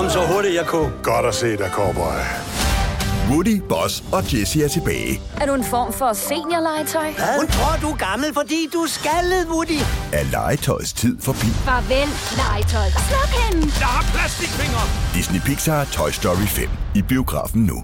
kom så hurtigt jeg kunne. Godt at se dig, cowboy. Woody, Boss og Jessie er tilbage. Er du en form for seniorlegetøj? Hun tror, du er gammel, fordi du er skaldet, Woody. Er legetøjets tid forbi? Farvel, legetøj. Sluk hende! Jeg har plastikfingre! Disney Pixar Toy Story 5 i biografen nu.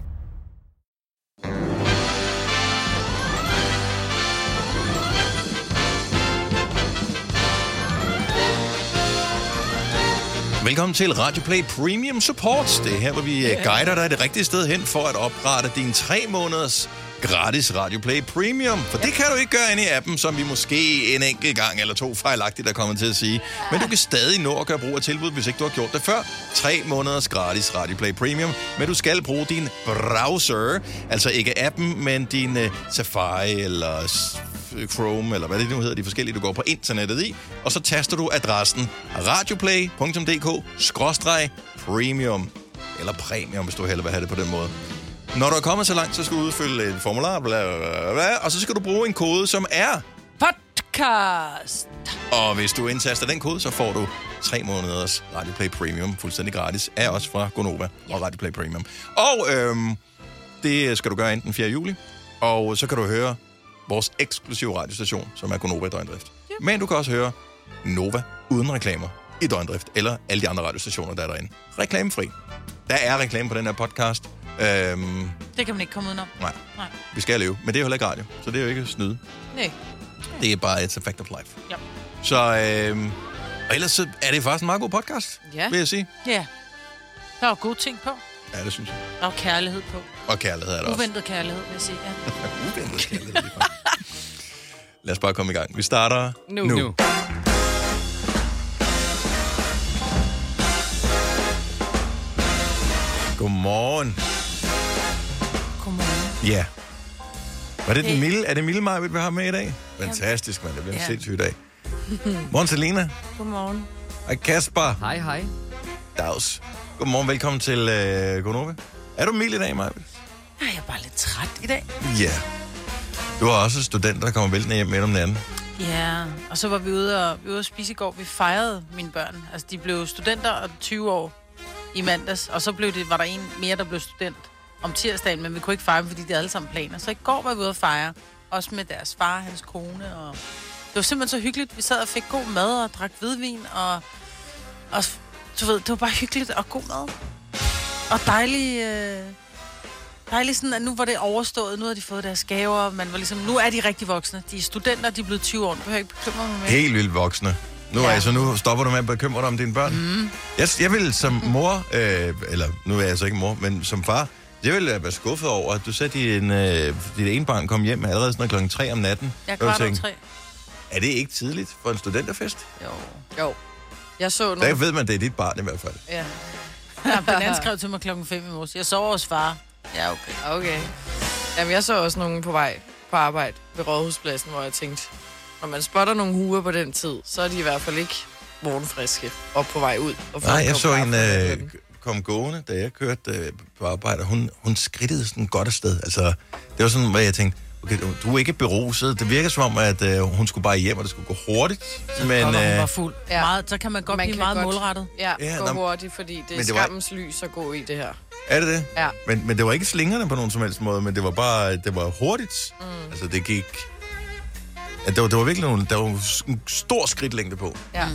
Velkommen til Radio Play Premium Support. Det er her, hvor vi guider dig det rigtige sted hen for at oprette din 3 måneders gratis Radio Play Premium. For det kan du ikke gøre inde i appen, som vi måske en enkelt gang eller 2 fejlagtigt er kommet til at sige. Men du kan stadig nå at gøre brug af tilbud, hvis ikke du har gjort det før. 3 måneders gratis Radio Play Premium. Men du skal bruge din browser, altså ikke appen, men din Safari eller Chrome, eller hvad det nu hedder, de forskellige, du går på internettet i, og så taster du adressen radioplay.dk/premium, eller premium, hvis du hellere vil have det på den måde. Når du er kommet så langt, så skal du udfylde et formular, bla, bla, bla, og så skal du bruge en kode, som er podcast. Og hvis du indtaster den kode, så får du 3 måneders Radio Play Premium, fuldstændig gratis, af os fra Gonova og Radio Play Premium. Og det skal du gøre enten 4. juli, og så kan du høre vores eksklusive radiostation, som er Gonova i døgndrift. Yep. Men du kan også høre Nova uden reklamer i døgndrift, eller alle de andre radiostationer, der er derinde. Reklamefri. Der er reklame på den her podcast. Det kan man ikke komme udenom. Nej. Vi skal leve, men det er jo heller ikke radio, så det er jo ikke snyde. Nej. Det er bare et fact of life. Ja. Så, og ellers så er det faktisk en meget god podcast, vil jeg sige. Ja. Der er gode ting på. Ja, det synes jeg. Der er kærlighed på. Og kærlighed er der også. Uventet kærlighed, vil jeg sige. Ja. Uventet kærlighed. Lad os bare komme i gang. Vi starter nu. Godmorgen. Godmorgen. Ja. Var det den milde? Er det milde Maja, vi har med i dag? Fantastisk, mand. Det bliver en sindssyg dag. Morgen, Selena. Godmorgen. Hej, Kasper. Hej. Dags. Godmorgen, velkommen til Gonova. Er du mild i dag, Maja? Jeg er bare lidt træt i dag. Ja. Du har også studenter, der kommer væltende hjem midt om natten. Ja, og så var vi ude at spise i går. Vi fejrede mine børn. Altså, de blev studenter og 20 år i mandags. Og så var der en mere, der blev student om tirsdagen, men vi kunne ikke fejre dem, fordi de havde alle sammen planer. Så i går var vi ude at fejre, også med deres far, hans kone. Og det var simpelthen så hyggeligt. Vi sad og fik god mad og drak hvidvin. Og du ved, det var bare hyggeligt og god mad. Og dejligt sådan, at nu var det overstået. Nu har de fået deres gaver. Man var ligesom, nu er de rigtig voksne. De er studenter, de er blevet 20 år. Du behøver ikke bekymre mig mere. Helt vildt voksne. Nu stopper du med at bekymre dig om dine børn. Mm. Jeg vil som mor, eller nu er jeg så ikke mor, men som far, jeg vil være skuffet over, at du ser dit ene barn komme hjem allerede sådan klokken 3 om natten. Jeg er kvart om 3. Er det ikke tidligt for en studenterfest? Jo. Jeg så der ved man, det er dit barn i hvert fald. Ja. Den anden skrev til mig klokken 5 i morges. Jeg sover hos far. Ja, okay. Jamen, jeg så også nogen på vej på arbejde ved Rådhuspladsen, hvor jeg tænkte, når man spotter nogle huer på den tid, så er de i hvert fald ikke morgenfriske og på vej ud. Nej, jeg så en kom gående, da jeg kørte på arbejde, og hun skridtede sådan godt afsted. Altså, det var sådan, hvor jeg tænkte, okay, du er ikke beruset. Det virker som om, at hun skulle bare hjem, og det skulle gå hurtigt. Men hun var fuld. Ja. Meget, så kan man godt blive meget målrettet. Ja, gå hurtigt, fordi det er skammens lys at gå i det her. Er det? Ja. Men det var ikke slingerne på nogen som helst måde, men det var bare, det var hurtigt. Mm. Altså, det gik... Ja, der var virkelig der var en stor skridtlængde på. Ja.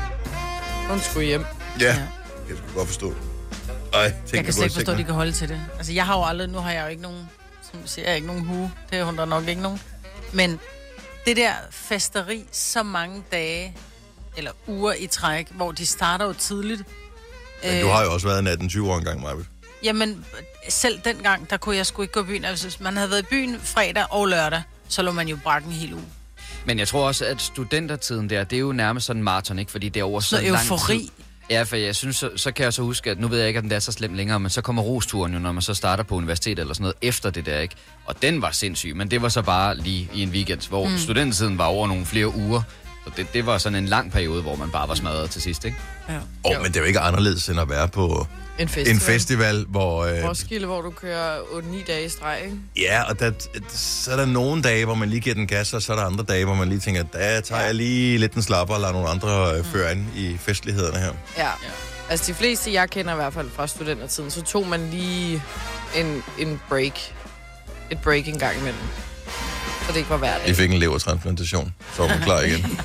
Hun skulle hjem. Ja, jeg skulle godt forstå. Jeg kan slet ikke forstå, at de kan holde til det. Altså, jeg har jo aldrig... Nu har jeg jo ikke nogen... Som du siger, ikke nogen hue. Det er hun der nok ikke nogen. Men det der festeri så mange dage, eller uger i træk, hvor de starter jo tidligt. Men du har jo også været 18-20 år engang, Maja. Jamen, selv dengang, der kunne jeg sgu ikke gå i byen. Altså, hvis man havde været i byen fredag og lørdag, så lå man jo brakken en hel uge. Men jeg tror også, at studentertiden der, det er jo nærmest sådan en maraton, ikke? Fordi det er over så lang tid. Ja, for jeg synes, så kan jeg så huske, at nu ved jeg ikke, at den er så slemt længere, men så kommer rosturen jo, når man så starter på universitetet eller sådan noget, efter det der, ikke? Og den var sindssyg, men det var så bare lige i en weekend, hvor studentertiden var over nogle flere uger. Så det var sådan en lang periode, hvor man bare var smadret til sidst, ikke? Ja. Men det er jo ikke anderledes end at være på en festival hvor... Roskilde, hvor du kører 8-9 dage i streg, ikke? Ja, og så er der nogle dage, hvor man lige giver den gas, og så er der andre dage, hvor man lige tænker, der tager jeg lige lidt en slapper og lader nogle andre føre ind i festlighederne her. Ja. Altså de fleste, jeg kender i hvert fald fra studentertiden, så tog man lige en break. Et break en gang imellem. Så det ikke var værd. I fik en levertransplantation, så var man klar igen.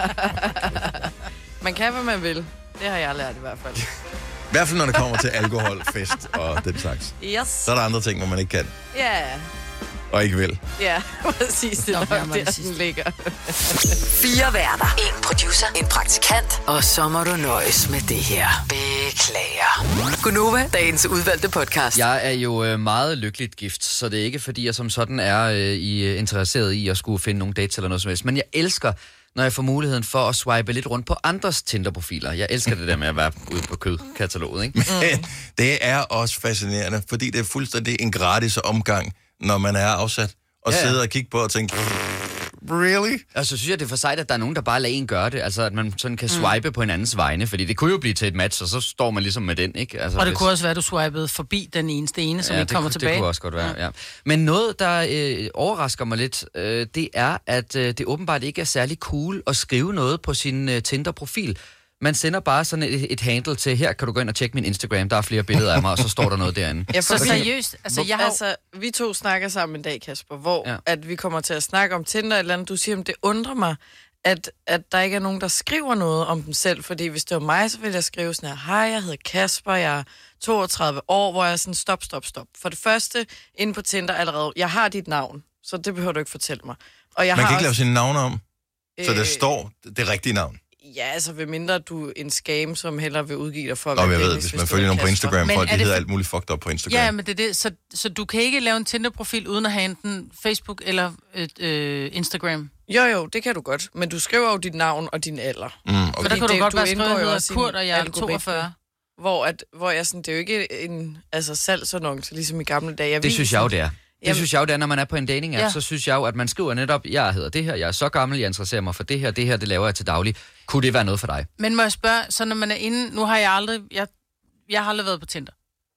Man kan, hvad man vil. Det har jeg lært i hvert fald. I hvert fald, når det kommer til alkohol, fest og den slags. Yes. Så er der andre ting, hvor man ikke kan. Ja. Og ikke vil. Ja, præcis. Det er nok der, den ligger. 4 værter. 1 producer. En praktikant. Og så må du nøjes med det her. Beklager. Gunova, dagens udvalgte podcast. Jeg er jo meget lykkeligt gift, så det er ikke, fordi jeg som sådan er interesseret i at skulle finde nogle dates eller noget som helst. Men jeg elsker, når jeg får muligheden for at swipe lidt rundt på andres Tinder-profiler. Jeg elsker det der med at være ude på kødkataloget, ikke? Men det er også fascinerende, fordi det er fuldstændig en gratis omgang, når man er afsat, og sidder og kigger på og tænker, really? Og så synes jeg, det er for sejt, at der er nogen, der bare lader en gøre det. Altså, at man sådan kan swipe på hinandens vegne, fordi det kunne jo blive til et match, og så står man ligesom med den, ikke? Altså, og det kunne også være, at du swipede forbi den ene, som ikke kommer tilbage. Det kunne også godt være, ja. Men noget, der overrasker mig lidt, det er, at det åbenbart ikke er særlig cool at skrive noget på sin Tinder-profil. Man sender bare sådan et handle til, her kan du gå ind og tjekke min Instagram, der er flere billeder af mig, og så står der noget derinde. Ja, så seriøst, altså vi to snakker sammen en dag, Kasper, hvor at vi kommer til at snakke om Tinder eller andet. Du siger, at det undrer mig, at der ikke er nogen, der skriver noget om dem selv, fordi hvis det var mig, så ville jeg skrive sådan her, hej, jeg hedder Kasper, jeg er 32 år, hvor jeg er sådan, stop. For det første, inde på Tinder allerede, jeg har dit navn, så det behøver du ikke fortælle mig. Og jeg man har kan ikke også, lave sine navne om, så det står det rigtige navn. Ja, altså ved mindre du er en scam, som hellere vil udgive dig for... Nå, jeg ved, hvis man følger nogen på Instagram, folk de hedder alt muligt fucked up på Instagram. Ja, men det er det. Så du kan ikke lave en Tinder-profil uden at have enten Facebook eller Instagram? Jo, det kan du godt. Men du skriver jo dit navn og din alder. Okay. For der kan du godt være skrevet, at jeg hedder Kurt, og jeg er 42. Hvor jeg sådan, det er jo ikke en salgsannonce, ligesom i gamle dage. Det synes jeg jo, det er. Det synes jeg jo, det er, når man er på en dating-app, så synes jeg jo, at man skriver netop, jeg hedder det her, jeg er så gammel, jeg interesserer mig for det her, det laver jeg til daglig. Kunne det være noget for dig? Men må jeg spørge, så når man er inde, nu har jeg aldrig været på Tinder,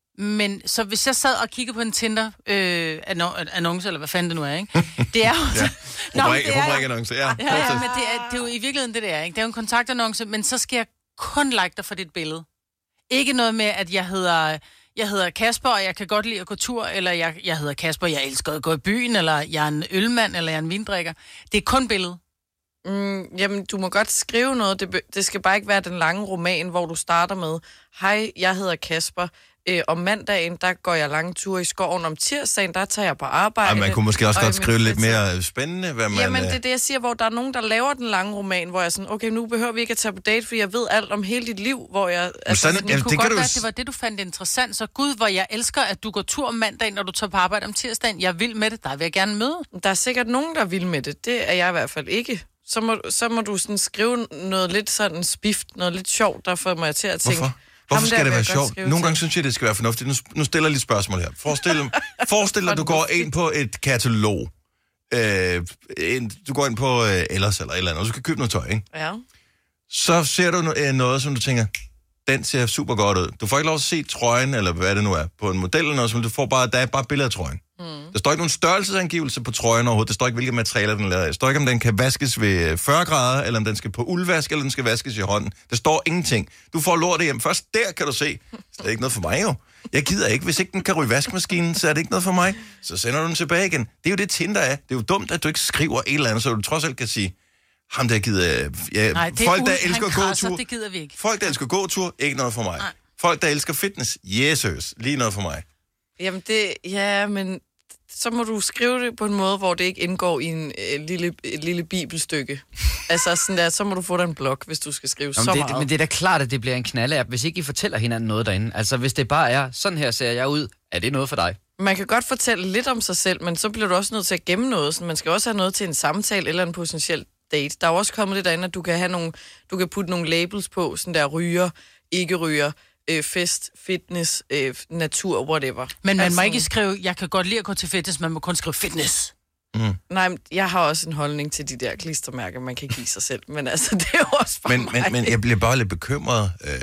men så hvis jeg sad og kiggede på en Tinder-annonce, eller hvad fanden det nu er, ikke? Det er jo... Rubrik-annonce, ja. Men det er jo i virkeligheden det der, ikke? Det er jo en kontaktannonce, men så skal jeg kun like dig for dit billede. Ikke noget med, at jeg hedder Kasper, og jeg kan godt lide at gå tur, eller jeg hedder Kasper, jeg elsker at gå i byen, eller jeg er en ølmand, eller jeg er en vindrikker. Det er kun billede. Jamen, du må godt skrive noget. Det skal bare ikke være den lange roman, hvor du starter med, hej, jeg hedder Kasper. Om mandagen, der går jeg lange ture i skoven. Om tirsdagen, der tager jeg på arbejde. Og man kunne måske også godt skrive lidt mere spændende, hvad man... Jamen, det er det, jeg siger, hvor der er nogen, der laver den lange roman, hvor jeg er sådan, okay, nu behøver vi ikke at tage på date, for jeg ved alt om hele dit liv, hvor jeg... Altså, det kunne godt være, at det var det, du fandt interessant. Så gud, hvor jeg elsker, at du går tur om mandagen, når du tager på arbejde om tirsdagen. Jeg vil med det, der vil jeg gerne møde. Der er sikkert nogen, der vil med det. Det er jeg i hvert fald ikke. Så må du sådan skrive noget lidt sådan spift, noget lidt sjovt, der får mig til at tænke... Hvorfor skal det være sjovt? Nogle gange synes jeg, det skal være fornuftigt. Nu stiller jeg lidt spørgsmål her. Forestil dig, at du går ind på et katalog. Du går ind på Ellers eller et eller andet, og du skal købe noget tøj, ikke? Ja. Så ser du noget, som du tænker, den ser super godt ud. Du får ikke lov at se trøjen, eller hvad det nu er, på en model eller noget, som du får bare, der er bare billeder af trøjen. Der står ikke nogen størrelsesangivelse på trøjen overhovedet. Der står ikke, hvilke materialer den lader af. Der står ikke, om den kan vaskes ved 40 grader, eller om den skal på uldvask, eller den skal vaskes i hånden. Der står ingenting. Du får lortet hjem. Først der kan du se. Det er ikke noget for mig jo. Jeg gider ikke. Hvis ikke den kan ryge vaskemaskinen, så er det ikke noget for mig. Så sender du den tilbage igen. Det er jo det Tinder er. Det er jo dumt, at du ikke skriver et eller andet, så du trods alt kan sige, ham der gider... folk, der elsker gåtur. Det gider vi ikke. Folk, der elsker gåtur, ikke noget for mig. Nej. Folk, der elsker fitness, Jesus, lige noget for mig. Jamen, men så må du skrive det på en måde, hvor det ikke indgår i et lille bibelstykke. Altså sådan der, så må du få dig en blog, hvis du skal skrive så meget. Men det er da klart, at det bliver en knalde-app, hvis ikke I fortæller hinanden noget derinde. Altså hvis det bare er, sådan her ser jeg ud, er det noget for dig? Man kan godt fortælle lidt om sig selv, men så bliver du også nødt til at gemme noget. Så man skal også have noget til en samtale eller en potentiel date. Der er også kommet det derinde, at du kan putte nogle labels på, sådan der ryger, ikke ryger, fest, fitness, natur, whatever. Men man må ikke skrive, jeg kan godt lide at gå til fitness, man må kun skrive fitness. Nej, jeg har også en holdning til de der klistermærker, man kan give sig selv, men altså, det er jo også for mig. Men jeg bliver bare lidt bekymret.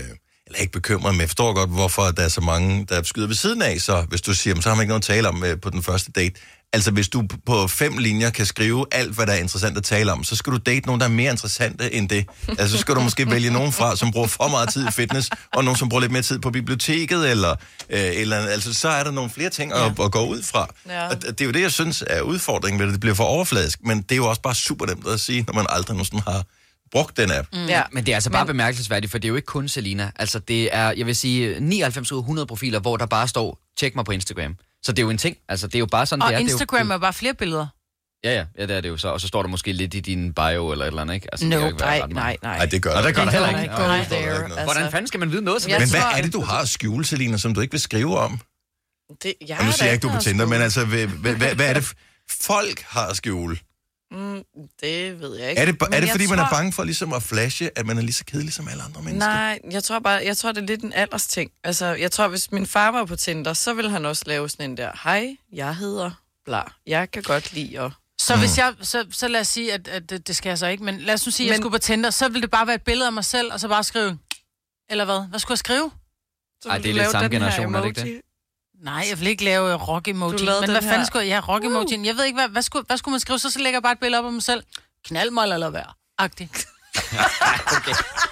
eller ikke bekymret, men jeg forstår godt, hvorfor der er så mange, der skyder ved siden af, så hvis du siger, så har man ikke noget at tale om på den første date. Altså, hvis du på 5 linjer kan skrive alt, hvad der er interessant at tale om, så skal du date nogen, der er mere interessante end det. Altså, så skal du måske vælge nogen fra, som bruger for meget tid i fitness, og nogen, som bruger lidt mere tid på biblioteket, eller altså, så er der nogle flere ting at gå ud fra. Ja. Og det er jo det, jeg synes er udfordringen ved det. Det bliver for overfladisk, men det er jo også bare super nemt at sige, når man aldrig nogensinde har brugt den app. Ja, men det er altså bare bemærkelsesværdigt, for det er jo ikke kun Selina. Altså, det er, jeg vil sige, 99 ud af 100 profiler, hvor der bare står, tjek mig på Instagram. Så det er jo en ting. Altså, det er jo bare sådan, og det er. Og Instagram er bare flere billeder. Ja, det er det jo så. Og så står der måske lidt i din bio eller et eller andet, ikke? Altså, nej. Det gør der heller ikke. Altså. Hvordan fanden skal man vide noget? Men hvad er det, du har at skjule, Selina, som du ikke vil skrive om? Nu siger jeg ikke, du er på Tinder, men altså, hvad er det, folk har at skjule? Det ved jeg ikke. Er det fordi, man er bange for ligesom at flashe, at man er lige så kedelig som alle andre mennesker? Nej, jeg tror, det er lidt en aldersting. Altså, jeg tror, hvis min far var på Tinder, så ville han også lave sådan en der, hej, jeg hedder bla. Jeg kan godt lide at... Så hvis jeg, så lad os sige, at det skal jeg så ikke, men lad os nu sige, at jeg skulle på Tinder, så ville det bare være et billede af mig selv, og så bare skrive, eller hvad? Hvad skulle jeg skrive? Ej, det er lidt samme generation, er det ikke det? Nej, jeg vil ikke lave rock-emoji. Men hvad fanden skulle jeg... Ja, rock-emojien. Jeg ved ikke, hvad skulle man skrive? Så lægger jeg bare et billede op af mig selv. Knald mig eller hvad? Agtig. Okay.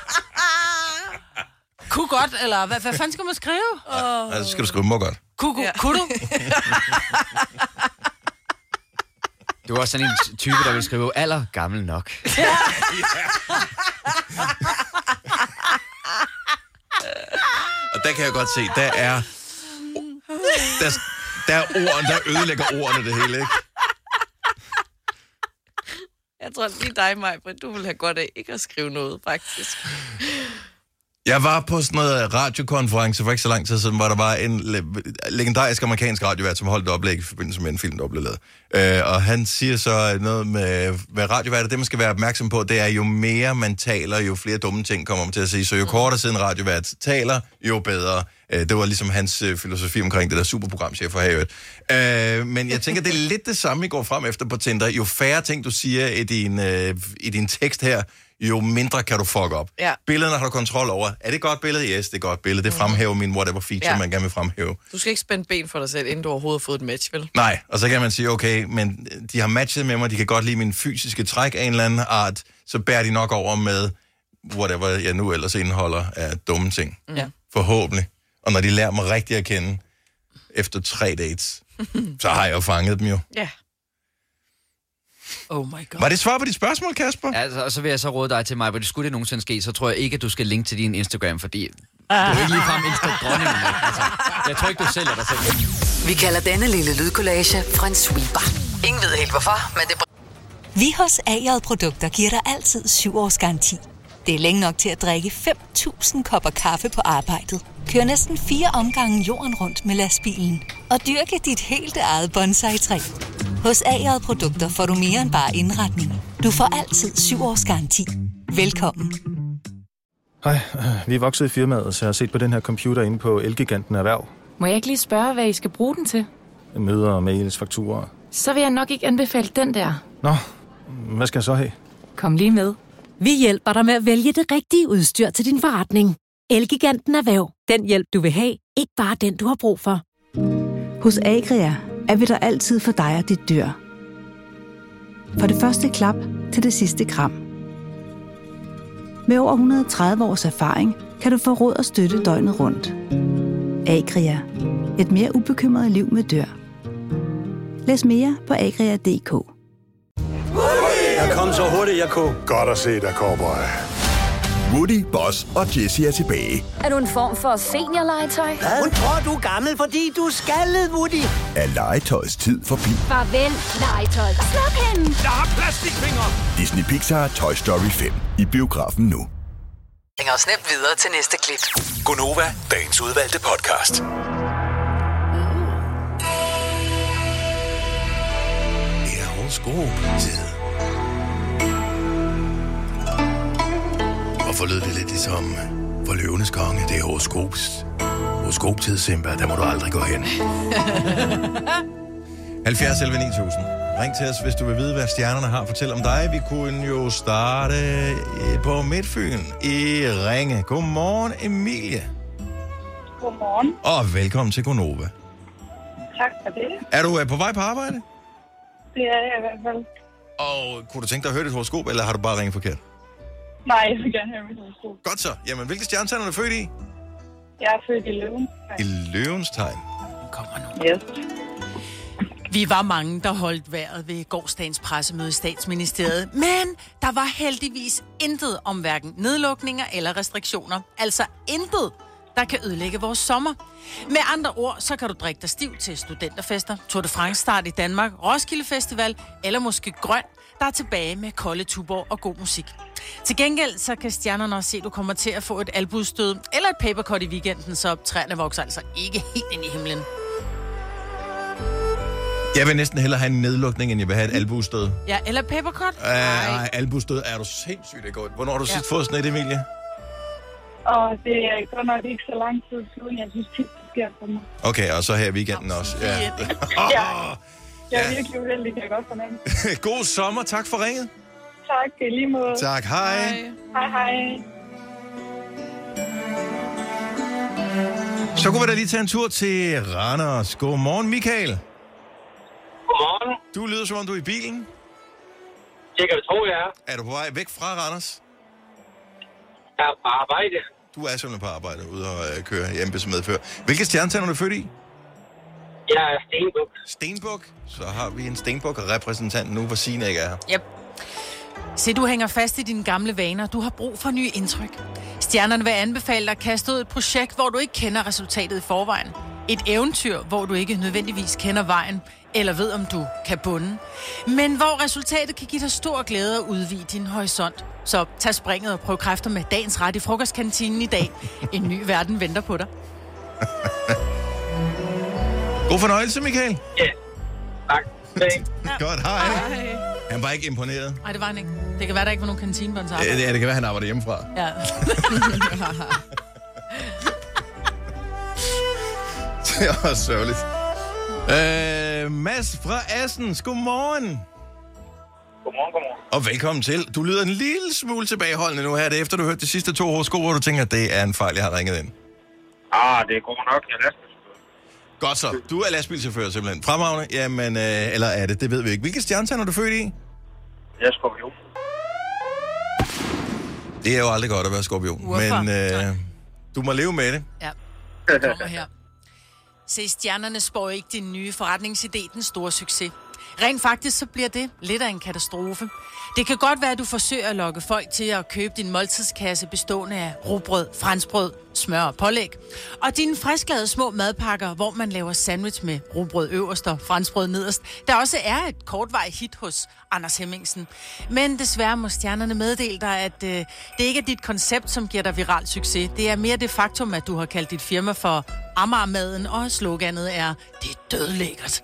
Kunne godt, eller hvad fanden skal man skrive? Så skal du skrive må godt. Kunne du? Du er også sådan en type, der vil skrive alder gammel nok. Og der kan jeg godt se, der er ord, der ødelægger ordene det hele, ikke? Jeg tror lige dig, Maj-Brit, du vil have godt af ikke at skrive noget, faktisk. Jeg var på sådan noget radiokonference for ikke så lang tid siden, hvor der var en legendarisk amerikansk radiovært, som holdt et oplæg i forbindelse med en film, der blev lavet. Og han siger så noget med radiovært, det man skal være opmærksom på, det er jo mere man taler, jo flere dumme ting kommer man til at sige. Så jo kortere siden radiovært taler, jo bedre. Det var ligesom hans filosofi omkring det der superprogram, chef for havet. Men jeg tænker, det er lidt det samme, I går frem efter på Tinder. Jo færre ting, du siger i din tekst her, jo mindre kan du fuck op. Ja. Billederne har du kontrol over. Er det et godt billede? Yes, det er et godt billede. Det fremhæver min whatever feature, man gerne vil fremhæve. Du skal ikke spænde ben for dig selv, inden du overhovedet har fået et match, vel? Nej, og så kan man sige, okay, men de har matchet med mig, de kan godt lide min fysiske træk af en eller anden art, så bærer de nok over med whatever jeg nu ellers indeholder af dumme ting. Ja. Forhåbentlig. Og når de lærer mig rigtigt at kende efter 3 dates, så har jeg jo fanget dem jo. Ja. Oh my god. Var det svar på dit spørgsmål, Kasper? Altså, og så vil jeg så råde dig til mig, hvor det skulle det nogensinde ske, så tror jeg ikke, at du skal linke til din Instagram, fordi du er ikke ligefrem Insta-dronningen. Altså, jeg tror ikke, du sælger dig selv. Vi kalder denne lille lydkollage en sweeper. Ingen ved helt hvorfor, men det... Vi hos A-J Produkter giver dig altid 7 års garanti. Det er længe nok til at drikke 5.000 kopper kaffe på arbejdet. Kør næsten 4 omgange jorden rundt med lastbilen. Og dyrke dit helt eget bonsai-træ. Hos A-J Produkter får du mere end bare indretning. Du får altid 7 års garanti. Velkommen. Hej, vi er vokset i firmaet, så jeg har set på den her computer inde på Elgiganten Erhverv. Må jeg ikke lige spørge, hvad I skal bruge den til? Møder, mails, fakturer. Så vil jeg nok ikke anbefale den der. Nå, hvad skal jeg så have? Kom lige med. Vi hjælper dig med at vælge det rigtige udstyr til din forretning. Elgiganten Erhverv. Den hjælp, du vil have. Ikke bare den, du har brug for. Hos Agria er vi der altid for dig og dit dyr. Fra det første klap til det sidste kram. Med over 130 års erfaring kan du få råd og støtte døgnet rundt. Agria. Et mere ubekymret liv med dyr. Læs mere på agria.dk. Jeg kom så hurtigt, jeg kunne. Godt at se dig, cowboy. Woody, Boss og Jessie er tilbage. Er du en form for seniorlegetøj? Hun tror, du er gammel, fordi du er skaldet, Woody. Er legetøjets tid forbi? Farvel, legetøj. Sluk hende. Jeg har plastikfingre. Disney Pixar Toy Story 5 i biografen nu. Hænger os nemt videre til næste klip. Gonova, dagens udvalgte podcast. Det er horoskop-tid. Hvorfor lød det lidt ligesom for løvenes konge? Det er horoskoptid, Simba. Der må du aldrig gå hen. 70 11 9000. Ring til os, hvis du vil vide, hvad stjernerne har at fortælle om dig. Vi kunne jo starte på Midtfyn i Ringe. Godmorgen, Emilie. Godmorgen. Og velkommen til Gonova. Tak for det. Er du på vej på arbejde? Det er jeg i hvert fald. Og kunne du tænke dig at høre dit horoskop, eller har du bare ringet forkert? Nej, jeg vil gerne høre mit horoskop. Godt så. Jamen, hvilke stjernetegn er du født i? Jeg er født i løvens tegn. I løvens tegn. Kommer nu. Yes. Vi var mange, der holdt vejret ved gårsdagens pressemøde i Statsministeriet, men der var heldigvis intet om hverken nedlukninger eller restriktioner. Altså intet, der kan ødelægge vores sommer. Med andre ord, så kan du drikke dig stiv til studenterfester, Tour de France start i Danmark, Roskilde Festival eller måske Grøn, der er tilbage med kolde tuborg og god musik. Til gengæld, så kan stjernerne også se, at du kommer til at få et albuestød eller et papercut i weekenden, så træerne vokser altså ikke helt ind i himlen. Jeg vil næsten hellere have en nedlukning, end jeg vil have et albuestød. Ja, eller papercut? Nej, albuestød er du sindssygt det godt. Hvornår har du sidst fået sådan et, Emilie? Og det er godt nok ikke så lang tid siden. Jeg synes tit, det sker for mig. Okay, og så her i weekenden også. Ja. Jeg er virkelig uheldig, kan jeg godt fornemme. God sommer. Tak for ringet. Tak, i lige måde. Tak, hej. Hej, hej. Så kunne vi da lige tage en tur til Randers. Godmorgen, Michael. Godmorgen. Du lyder som om du er i bilen. Det kan du tro, jeg er. Er du på vej væk fra Randers? Jeg er på arbejde. Du er simpelthen på arbejde, ude og køre i embedsmedfør. Hvilke stjernetegn er du født i? Jeg er Stenbuk. Stenbuk? Så har vi en Stenbuk-repræsentant nu, hvor Signe ikke er her. Yep. Se, du hænger fast i dine gamle vaner. Du har brug for nye indtryk. Stjernerne vil anbefale dig at kaste ud et projekt, hvor du ikke kender resultatet i forvejen. Et eventyr, hvor du ikke nødvendigvis kender vejen, eller ved, om du kan bunde. Men hvor resultatet kan give dig stor glæde og udvide din horisont. Så tag springet og prøv kræfter med dagens ret i frokostkantinen i dag. En ny verden venter på dig. God fornøjelse, Michael. Ja, tak. Godt, hej. Han var ikke imponeret. Nej, det var han ikke. Det kan være, der ikke var nogen kantine på hans arbejde. Ja, det kan være, han arbejder hjemmefra. Ja. Det er også sørgeligt. Mads fra Assens, godmorgen. Godmorgen. Og velkommen til. Du lyder en lille smule tilbageholdende nu her, det efter du hørte de sidste 2 horoskoper, hvor du tænker, at det er en fejl, jeg har ringet ind. Det er god nok. Jeg er lastbilchauffør. Godt så. Du er lastbilchauffør simpelthen. Fremragende. Jamen, eller er det ved vi ikke. Hvilke stjernetegn er du født i? Jeg er skorpion. Det er jo aldrig godt at være skorpion. Hvorfor? Men du må leve med det. Ja, kommer her. Se, stjernerne spår ikke din nye forretningsidé den store succes. Rent faktisk så bliver det lidt af en katastrofe. Det kan godt være, at du forsøger at lokke folk til at købe din måltidskasse bestående af rugbrød, franskbrød, smør og pålæg. Og dine frisklavede små madpakker, hvor man laver sandwich med rugbrød øverst og franskbrød nederst, der også er et kortvarigt hit hos Anders Hemmingsen. Men desværre må stjernerne meddele dig, at det ikke er dit koncept, som giver dig viral succes. Det er mere det faktum, at du har kaldt dit firma for Amagermaden, og sloganet er, det er dødlækkert.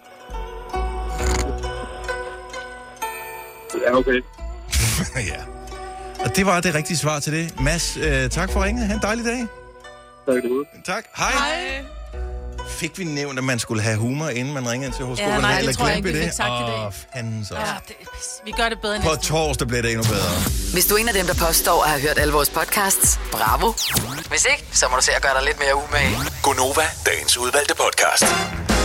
Ja, okay. Ja. Og det var det rigtige svar til det. Mads, tak for ringet. Ha' en dejlig dag. Tak. Hej. Fik vi nævnt, at man skulle have humor, inden man ringer ind til horoskoperne? Ja, nej, det tror jeg ikke, vi fik sagt i dag. Fanden så. Ja, vi gør det bedre næste. På torsdag bliver det endnu bedre. Hvis du er en af dem, der påstår at have hørt alle vores podcasts, bravo. Hvis ikke, så må du se at gøre dig lidt mere umage. Gonova, dagens udvalgte podcast.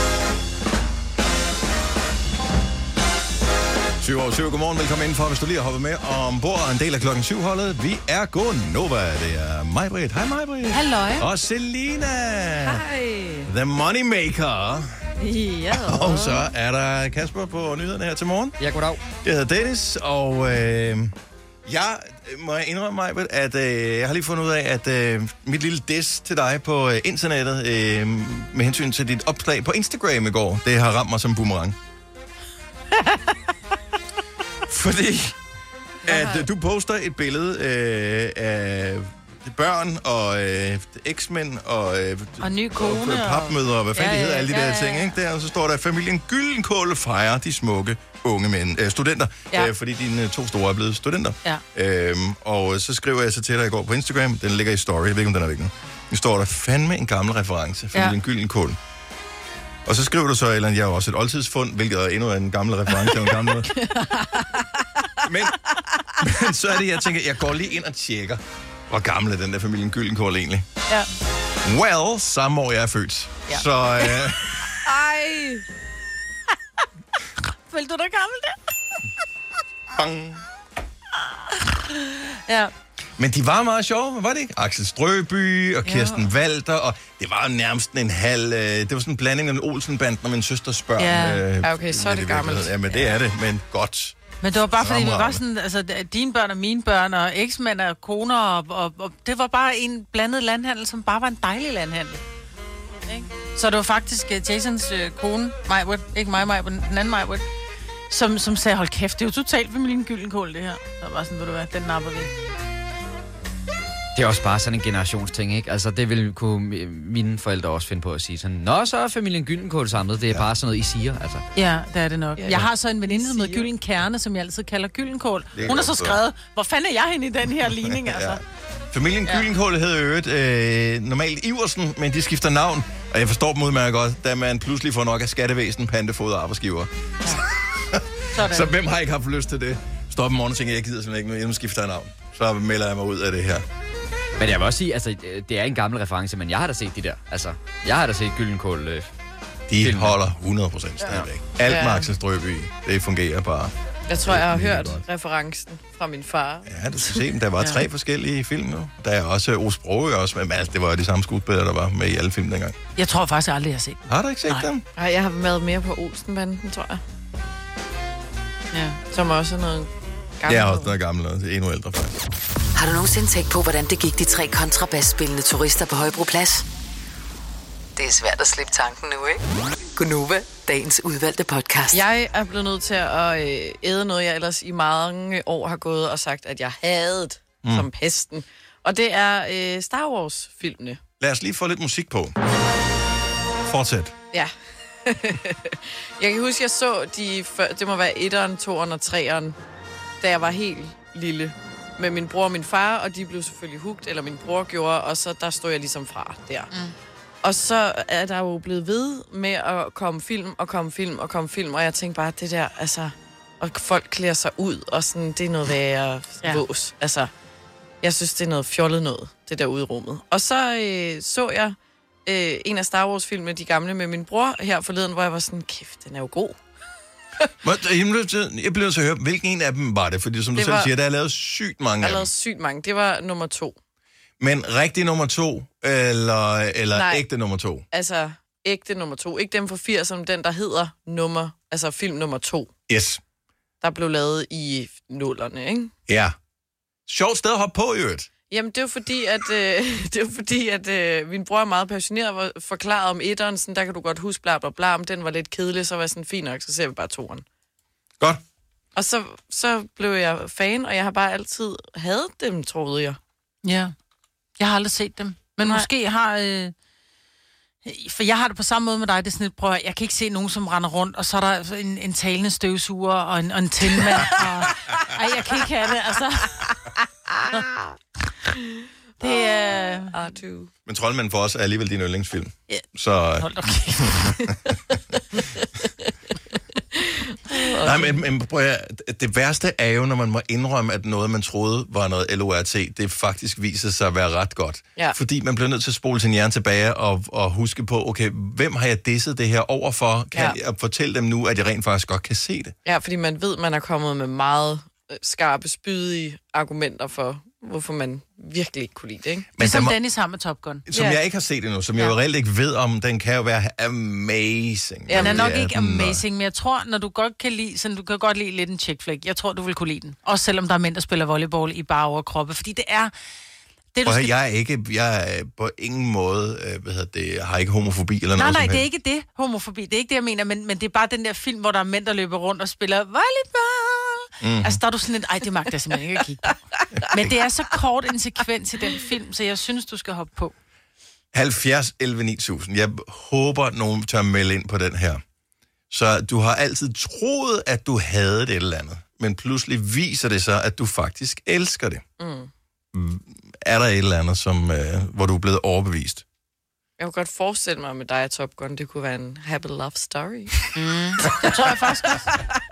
7:07. Godmorgen, velkommen indenfor, hvis du lige har hoppet med ombord en del af klokken 7-holdet. Vi er Gonova. Det er Maj-Brit. Hej Maj-Brit. Halløj. Og Selina. Hej. The Moneymaker. Ja. Og så er der Kasper på nyhederne her til morgen. Ja, goddag. Jeg hedder Dennis, og jeg må indrømme mig, at jeg har lige fundet ud af, at mit lille diss til dig på internettet, med hensyn til dit opslag på Instagram i går, det har ramt mig som boomerang. Fordi at du poster et billede af børn og eksmænd og ny kone og papmødre og hvad fanden de hedder, alle de der ting, ikke? Der, og så står der, familien Gyldenkål fejrer de smukke unge mænd, studenter, fordi dine 2 store er blevet studenter. Ja. Og så skriver jeg så til dig i går på Instagram, den ligger i story, jeg ved ikke, om den er væk nu. Nu står der fandme en gammel reference, familien Gyldenkål. Og så skriver du så, eller jeg er også et oldtidsfund, hvilket er endnu en gammel reference. men så er det, jeg tænker, jeg går lige ind og tjekker, hvor gammel er den der familien Gyldenkål egentlig. Ja. Well, samme år jeg er født. Ja. Så... Ej! Følte du dig gammel der? Bang. Ja. Men de var meget sjove, var det ikke? Axel Strøby og Kirsten Walter, og det var nærmest en halv... det var sådan en blanding af en Olsen-banden og min søsters børn. Ja, okay, så er det gammelt. Ja, men det er det, men godt. Men det var bare fordi, det var sådan, altså dine børn og mine børn, og eksmænd og koner, og det var bare en blandet landhandel, som bare var en dejlig landhandel. Ikke? Så det var faktisk Jasons kone, Majwood, ikke mig, men den anden Majwood, som sagde, hold kæft, det er jo totalt familien Gyldenkål, det her. Så var sådan, ved du hvad, den napper vi. Det er også bare sådan en generationsting, ikke? Altså, det ville kunne mine forældre også finde på at sige sådan, nå, så er familien Gyldenkål samlet. Det er bare sådan noget, I siger, altså. Ja, det er det nok. Jeg har så en veninde, som hedder Gyldenkerne, som jeg altid kalder Gyldenkål. Hun har så skrevet, hvor fanden er jeg henne i den her ligning, altså? Ja. Familien Gyldenkål hedder øvrigt normalt Iversen, men de skifter navn. Og jeg forstår dem udmærket godt, da man pludselig får nok af skattevæsen, pantefod og arbejdsgiver. Ja. Så hvem har ikke haft lyst til det? Stop en morgen og tænker, jeg gider simpelthen ikke, nu skifter jeg navn. Så melder jeg mig ud af det her. Men jeg vil også sige, altså, det er en gammel reference, men jeg har da set de der. Altså, jeg har da set Gyldenkål. De filmen. Holder 100% stadigvæk. Ja. Alt med Axel Strøby, det fungerer bare. Jeg tror, jeg har hørt referencen fra min far. Ja, du skal se dem. Der var 3 forskellige film nu. Der er også Osbroge også, men altså, det var de samme skuespillere, der var med i alle film dengang. Jeg tror faktisk aldrig, jeg har set dem. Har du ikke set dem? Nej, jeg har været mere på Olsenbanden, tror jeg. Ja, som også er noget gammelt. Ja, også noget gammelt, det er endnu ældre faktisk. Har du nogensinde tænkt på, hvordan det gik de 3 kontrabasspillende turister på Højbroplads? Det er svært at slippe tanken nu, ikke? Gunova, dagens udvalgte podcast. Jeg er blevet nødt til at æde noget, jeg ellers i mange år har gået og sagt, at jeg havde som pesten. Og det er Star Wars-filmene. Lad os lige få lidt musik på. Fortsæt. Ja. Jeg kan huske, jeg så det må være 1'eren, 2'eren og 3'eren, da jeg var helt lille. Med min bror og min far, og de blev selvfølgelig hugt, eller min bror gjorde, og så der stod jeg ligesom fra der. Og så er der jo blevet ved med at komme film, og jeg tænkte bare, det der, altså, og folk klæder sig ud, og sådan, det er noget værre vås. Altså, jeg synes, det er noget fjollet noget, det der ude i rummet. Og så så jeg en af Star Wars-filmene, de gamle, med min bror her forleden, hvor jeg var sådan, kæft, den er jo god. Jeg blev så hørt, hvilken en af dem var det? Fordi som du selv siger, der er lavet sygt mange af dem. Der er lavet sygt mange. Det var nummer 2. Men rigtig nummer 2, eller ægte nummer 2? Altså, ægte nummer 2. Ikke dem fra 80'erne, den der hedder film nummer 2. Yes. Der blev lavet i 0'erne, ikke? Ja. Sjovt sted at hoppe på, i øvrigt. Jamen, det var fordi, at min bror er meget passioneret og forklaret om 1'eren, sådan, der kan du godt huske bla bla bla, om den var lidt kedelig, så var jeg sådan, fint nok, så ser vi bare 2'eren. Godt. Og så blev jeg fan, og jeg har bare altid hadet dem, troede jeg. Ja, jeg har aldrig set dem. Men måske har... for jeg har det på samme måde med dig, det er sådan et, prøv, jeg kan ikke se nogen, som render rundt, og så er der en talende støvsuger og en tindmand, og... Ej, jeg kan ikke have det, altså... Det er... R2. Men Troldmanden for os er alligevel din yndlingsfilm. Yeah. Så... Hold da Nej, men prøv at, det værste er jo, når man må indrømme, at noget, man troede var noget LORT, det faktisk viser sig at være ret godt. Ja. Fordi man bliver nødt til at spole sin hjerne tilbage og huske på, okay, hvem har jeg disset det her overfor? Kan jeg fortælle dem nu, at jeg rent faktisk godt kan se det? Ja, fordi man ved, man er kommet med meget skarpe, spydige argumenter for, hvorfor man virkelig ikke kunne lide det, ikke? Men som Dennis har med Top Gun. Som jeg ikke har set endnu, som jeg jo reelt ikke ved om, den kan jo være amazing. Ja, den er nok ikke amazing, men jeg tror, når du godt kan lide, sådan, du kan godt lide lidt en chick flick, jeg tror, du vil kunne lide den. Også selvom der er mænd, der spiller volleyball i bare overkroppe, fordi det er... Jeg er på ingen måde, har ikke homofobi eller noget. Nej, det er ikke det, homofobi. Det er ikke det, jeg mener, men det er bare den der film, hvor der er mænd, der løber rundt og spiller volleyball. Altså, der er du sådan lidt, det magter jeg simpelthen ikke at kigge på. Men det er så kort en sekvens i den film, så jeg synes, du skal hoppe på. 70 11 9000. Jeg håber, nogen tør melde ind på den her. Så du har altid troet, at du havde det eller andet, men pludselig viser det sig, at du faktisk elsker det. Er der et eller andet, hvor du er blevet overbevist? Jeg kunne godt forestille mig med dig og Top Gun, det kunne være en happy love story. Det tror jeg faktisk også.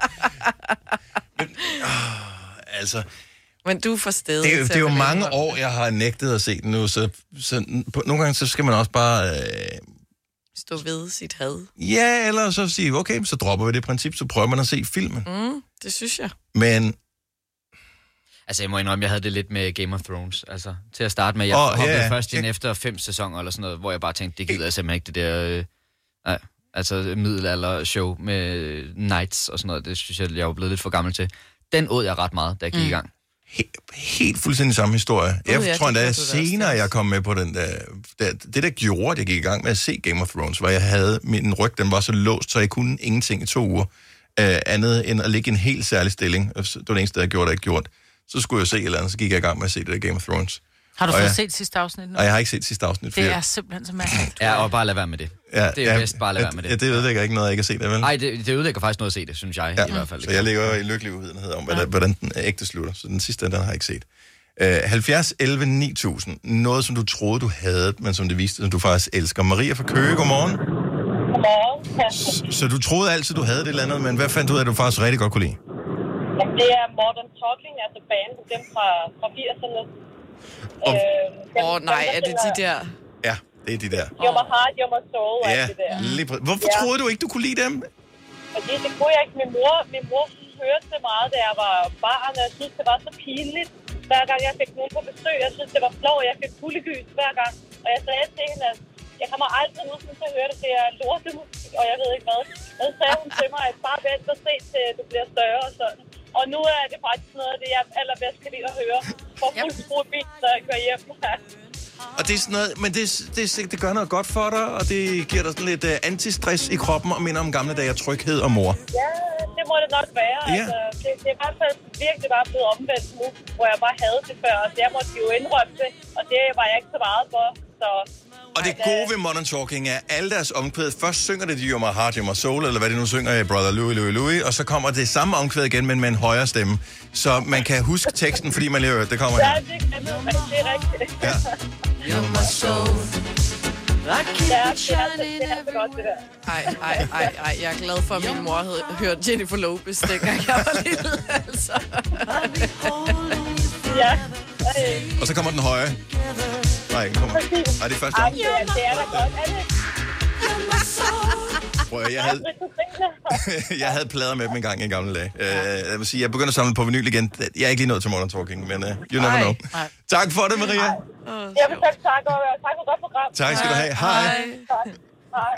Altså... Men du er for stedet. Det er jo mange år, jeg har nægtet at se den nu, så nogle gange så skal man også bare... stå ved sit had. Ja, eller så sige, okay, så dropper vi det princip, så prøver man at se filmen. Det synes jeg. Men... Altså, jeg må indrømme, jeg havde det lidt med Game of Thrones. Altså, til at starte med, jeg hoppede først ind efter 5 sæsoner eller sådan noget, hvor jeg bare tænkte, det gider jeg simpelthen ikke, det der... altså, middelalder-show med knights og sådan noget, det synes jeg var blevet lidt for gammel til. Den åd jeg ret meget, da jeg gik i gang. Helt fuldstændig samme historie. Jeg tror endda, senere jeg kom med på den det der gjorde, at jeg gik i gang med at se Game of Thrones, var jeg havde min ryg, den var så låst, så jeg kunne ingenting i 2 uger, andet end at ligge i en helt særlig stilling. Det var det eneste, jeg gjorde, der ikke gjort. Så skulle jeg se et eller andet, så gik jeg i gang med at se det der Game of Thrones. Har du fået set sidste afsnit nu? Og jeg har ikke set sidste afsnit. Det er simpelthen så mærkeligt. Ja, og bare lad være med det. Ja, det er bedst bare lad være med det. Ja, det ødelægger ikke noget, jeg ikke har set det, vel? Nej, det ødelægger faktisk noget at se det, synes jeg i hvert fald. Så jeg ligger i lykkelig uvidenhed om, hvordan den ægte slutter. Så den sidste, den har jeg ikke set. 70, 11, 9000. Noget, som du troede, du havde, men som det viste, som du faktisk elsker. Maria fra Køge, godmorgen. Godmorgen. Så du troede altid, du havde det eller andet, men hvad fandt du ud af, at du faktisk rigtig godt kunne lide? Jamen, det er Modern Talking, altså bandet, dem fra 80'erne. Nej, er det de der? Ja, det er de der. You're my heart, you're my soul, ja, det der. Hvorfor troede du ikke, du kunne lide dem? Fordi det kunne jeg ikke. Min mor hørte det meget, da jeg var barn, og jeg synes, det var så pinligt. Hver gang jeg fik nogen på besøg, jeg synes, det var flot, og jeg fik kuldegys hver gang. Og jeg sagde til hende, at jeg kommer aldrig nogensinde til at høre det, det er lortemusik, og jeg ved ikke hvad. Så sagde hun til mig, at bare vent og se til, du bliver større og sådan. Og nu er det faktisk noget af det, jeg allerbedst kan lide at høre. For fuldt skruet bil, så jeg kører hjem. Og det er sådan noget, men det gør noget godt for dig, og det giver dig sådan lidt antistress i kroppen, og minder om gamle dage af tryghed og mor. Ja, det må det nok være. Ja. Altså, det er i hvert fald virkelig bare blevet omvendt nu, hvor jeg bare havde det før, og jeg måtte jo indrømme det, og det var jeg ikke så meget for. Så, og det gode ved Modern Talking er, alle deres omkvæd, først synger det You're my heart, you're my soul, eller hvad det nu synger, Brother Louie, Louie, Louie, og så kommer det samme omkvæd igen, men med en højere stemme. Så man kan huske teksten, fordi man lige har hørt, det kommer her. Ja, det er rigtigt. Ja. You're my soul. Det er så godt, det der. Ej, jeg er glad for, at min mor havde hørt Jennifer Lopez, dengang jeg var lille, altså. Ja. Og så kommer den høje. Nej, den kommer. Nej, det er første gang. Det er da godt, er det? Prøv at, jeg havde plader med dem en gang i gamle dage. Jeg vil sige, jeg begynder at samle på vinyl igen. Jeg er ikke lige nået til Modern Talking, men you never know. Tak for det, Maria. Jeg vil tak for et godt program. Tak skal du have. Hej. Hej.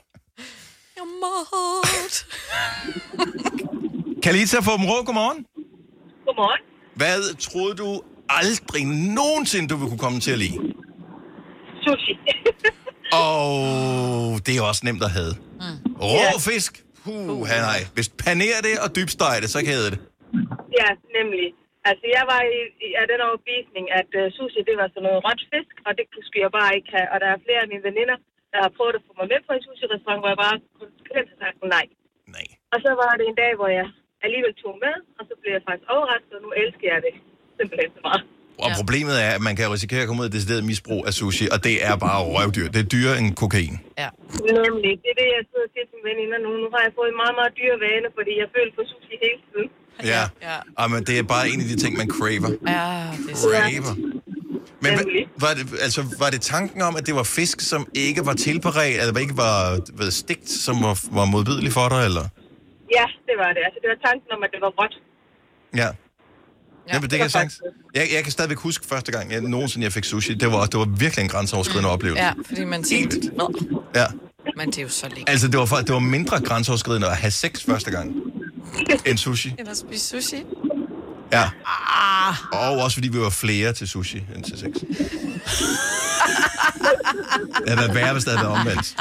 Kalita fra Åbenrå, godmorgen. Godmorgen. Hvad troede du aldrig nogensinde, du ville kunne komme til at lide? Sushi. Og det er også nemt at have. Rå fisk? Nej. Hvis panerer det og dybsteger det, så kan jeg det. Ja, nemlig. Altså, jeg var af den overbevisning, at sushi, det var sådan noget råt fisk, og det skulle jeg bare ikke have. Og der er flere af mine veninder, der har prøvet at få mig med på en sushi-restaurant, hvor jeg bare konsekvent har sagt nej. Og så var det en dag, hvor jeg alligevel tog med, og så blev jeg faktisk overrasket, og nu elsker jeg det simpelthen så meget. Og problemet er, at man kan risikere at komme ud af decideret misbrug af sushi, og det er bare røvdyr. Det er dyrere end kokain. Ja. Nemlig. Det er det, jeg sidder og siger til mine veninder nu. Nu har jeg fået en meget, meget dyre vane, fordi jeg føler på sushi hele tiden. Ja. Men det er bare en af de ting, man craver. Ja, det er craver. Men var det tanken om, at det var fisk, som ikke var tilberedt, eller ikke var stegt, som var modbydelig for dig, eller? Ja, det var det. Altså, det var tanken om, at det var råt. Ja. Ja, det kan jeg sagtens. Jeg kan stadigvæk huske første gang, jeg fik sushi. Det var virkelig en grænseoverskridende oplevelse. Ja, fordi man tænkte... Ja. Men det er jo så lækkert. Altså, det var mindre grænseoverskridende at have sex første gang end sushi. Eller spise sushi. Ja. Og også fordi vi var flere til sushi end til sex. Det havde været værre, hvis det havde været omvendt.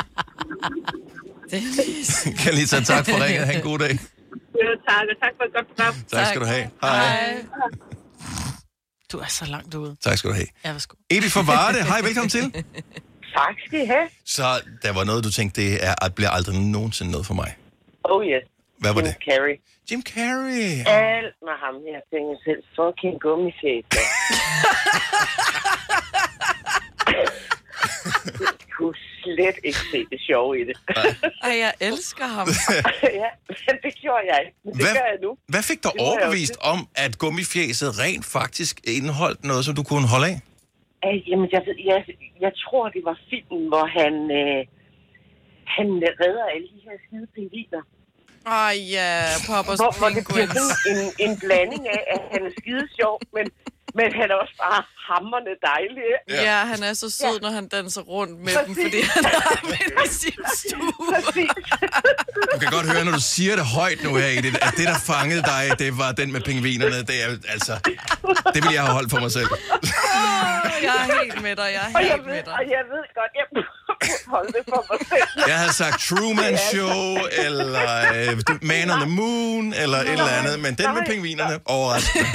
Kalita, tak for ringen. Ha' en god dag. Jo, tak. Og tak for et godt program. Tak skal du have. Hej. Du er så langt ude. Tak skal du have. Ja, værsgo. Edith fra Varde. Hej, velkommen til. Tak skal I have. Så der var noget, du tænkte, bliver aldrig nogensinde noget for mig. Oh yes. Hvad var det? Jim Carrey. Jim Carrey. Alt med ham her. Jeg tænker selv, fucking gummifæs. Du kunne slet ikke se det sjove i det. Ej, jeg elsker ham. Ja, men det gjorde jeg ikke. Men det gør jeg nu. Hvad fik dig overbevist om, at gummifjæset rent faktisk indeholdt noget, som du kunne holde af? Jamen, jeg tror, det var filmen, hvor han redder alle de her skide pingviner. Ja, Poppers hvor det bliver sådan en blanding af, at han er skide sjov, men han er også bare hamrende dejlig. Ja, han er så sød, når han danser rundt med dem, fordi han har med sin stue. Du kan godt høre, når du siger det højt nu her, Edith, at det, der fangede dig, det var den med pingvinerne. Det er altså... Det vil jeg have holdt for mig selv. Jeg er helt med dig, Og jeg ved godt, jeg må holde det for mig selv. Jeg havde sagt Truman Show, eller Man on the Moon, eller et eller andet, men den med pingvinerne, overraskende.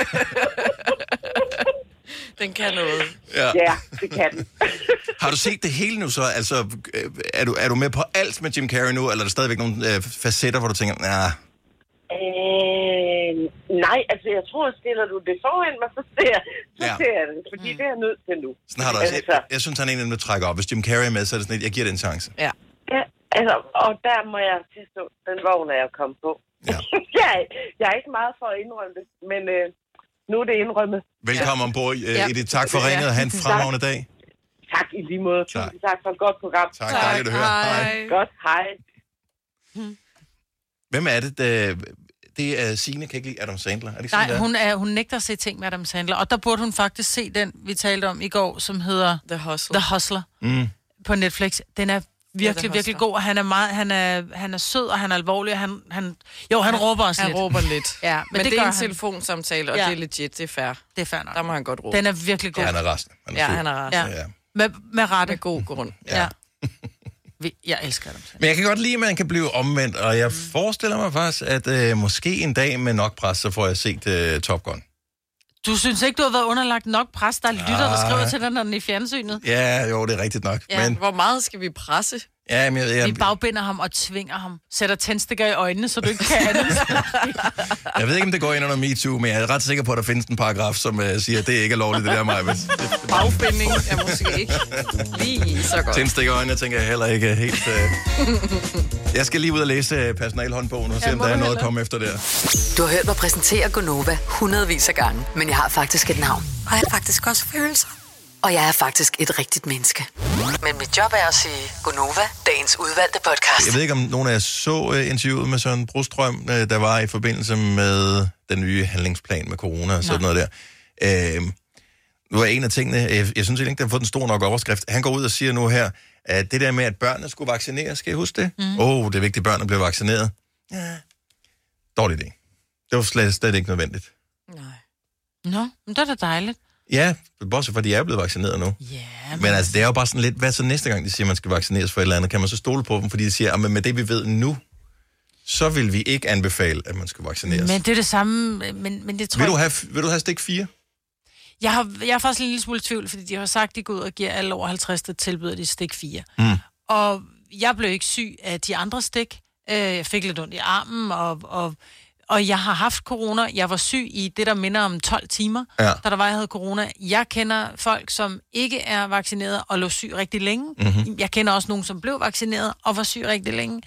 Den kan noget. Ja, det kan den. Har du set det hele nu så? Altså, er du med på alt med Jim Carrey nu, eller er der stadigvæk nogle facetter, hvor du tænker, nah. Nej, altså jeg tror, stiller du det foran mig, så ser jeg det, fordi det er jeg nødt til nu. Sådan har du også. Jeg synes, han er en af dem, der trækker op. Hvis Jim Carrey er med, så er det sådan et, jeg giver det en chance. Ja, altså, og der må jeg tilstå, den vogn er jeg kommet på. Ja. jeg er ikke meget for at indrømme det, men nu er det indrømmet. Velkommen ombord, Edith. Tak for ringet, og have en fremragende dag. Tak i lige måde. Tusind tak for et godt program. Tak, dejligt at høre. Hej. Godt, hej. Hvem er det, det er Signe, kan ikke lide Adam Sandler. Er det Nej, hun nægter at se ting med Adam Sandler. Og der burde hun faktisk se den, vi talte om i går, som hedder The Hustler på Netflix. Den er virkelig god, og han er meget, han er sød, og han er alvorlig, og han råber også lidt. Han råber lidt. Ja, men det er en telefonsamtale, og det er legit, det er fair. Det er fair nok. Der må han godt råbe. Den er virkelig god. Ja, han er resten. Han er resten. Ja. Med rette. Med god grund. Ja. Jeg elsker dem. Men jeg kan godt lide, at man kan blive omvendt, og jeg forestiller mig faktisk, at måske en dag med nok pres, så får jeg set Top Gun. Du synes ikke, du har været underlagt nok pres? Der er lytter, der skriver til den, når den er i fjernsynet. Ja, jo, det er rigtigt nok. Ja, men hvor meget skal vi presse? Ja, men vi bagbinder ham og tvinger ham. Sætter tændstikker i øjnene, så du ikke kan andet. Jeg ved ikke, om det går ind under MeToo, men jeg er ret sikker på, at der findes en paragraf, som siger, at det ikke er lovligt, det der mig. Bagbinding er måske ikke lige så godt. Tændstikker i øjnene, tænker jeg heller ikke helt... Jeg skal lige ud og læse personalhåndbogen og se, om der er noget at komme efter der. Du har hørt mig præsentere Gonova hundredvis af gange, men jeg har faktisk et navn. Og jeg har faktisk også følelser. Og jeg er faktisk et rigtigt menneske. Men mit job er at sige Gonova, dagens udvalgte podcast. Jeg ved ikke, om nogen af jer så interviewet med Søren Brostrøm, der var i forbindelse med den nye handlingsplan med corona og sådan noget der. Nu er en af tingene, jeg synes ikke, det har fået en stor nok overskrift. Han går ud og siger nu her, at det der med, at børnene skulle vaccineres, skal I huske det? Det er vigtigt, at børnene bliver vaccineret. Ja. Dårlig idé. Det var slet ikke nødvendigt. Nej. Nå, men det er da dejligt. Ja, bortset for, de er blevet vaccineret nu. Yeah, men altså, det er jo bare sådan lidt, hvad så næste gang, de siger, at man skal vaccineres for et eller andet? Kan man så stole på dem, fordi de siger, at med det, vi ved nu, så vil vi ikke anbefale, at man skal vaccineres. Men det er det samme, men det tror jeg... Vil du have stik 4? Jeg er faktisk en lille smule tvivl, fordi de har sagt, at de går ud og giver alle over 50, der tilbyder de stik 4. Og jeg blev ikke syg af de andre stik. Jeg fik lidt ondt i armen, og jeg har haft corona. Jeg var syg i det, der minder om 12 timer, da jeg havde corona. Jeg kender folk, som ikke er vaccineret og lå syg rigtig længe. Jeg kender også nogen, som blev vaccineret og var syg rigtig længe.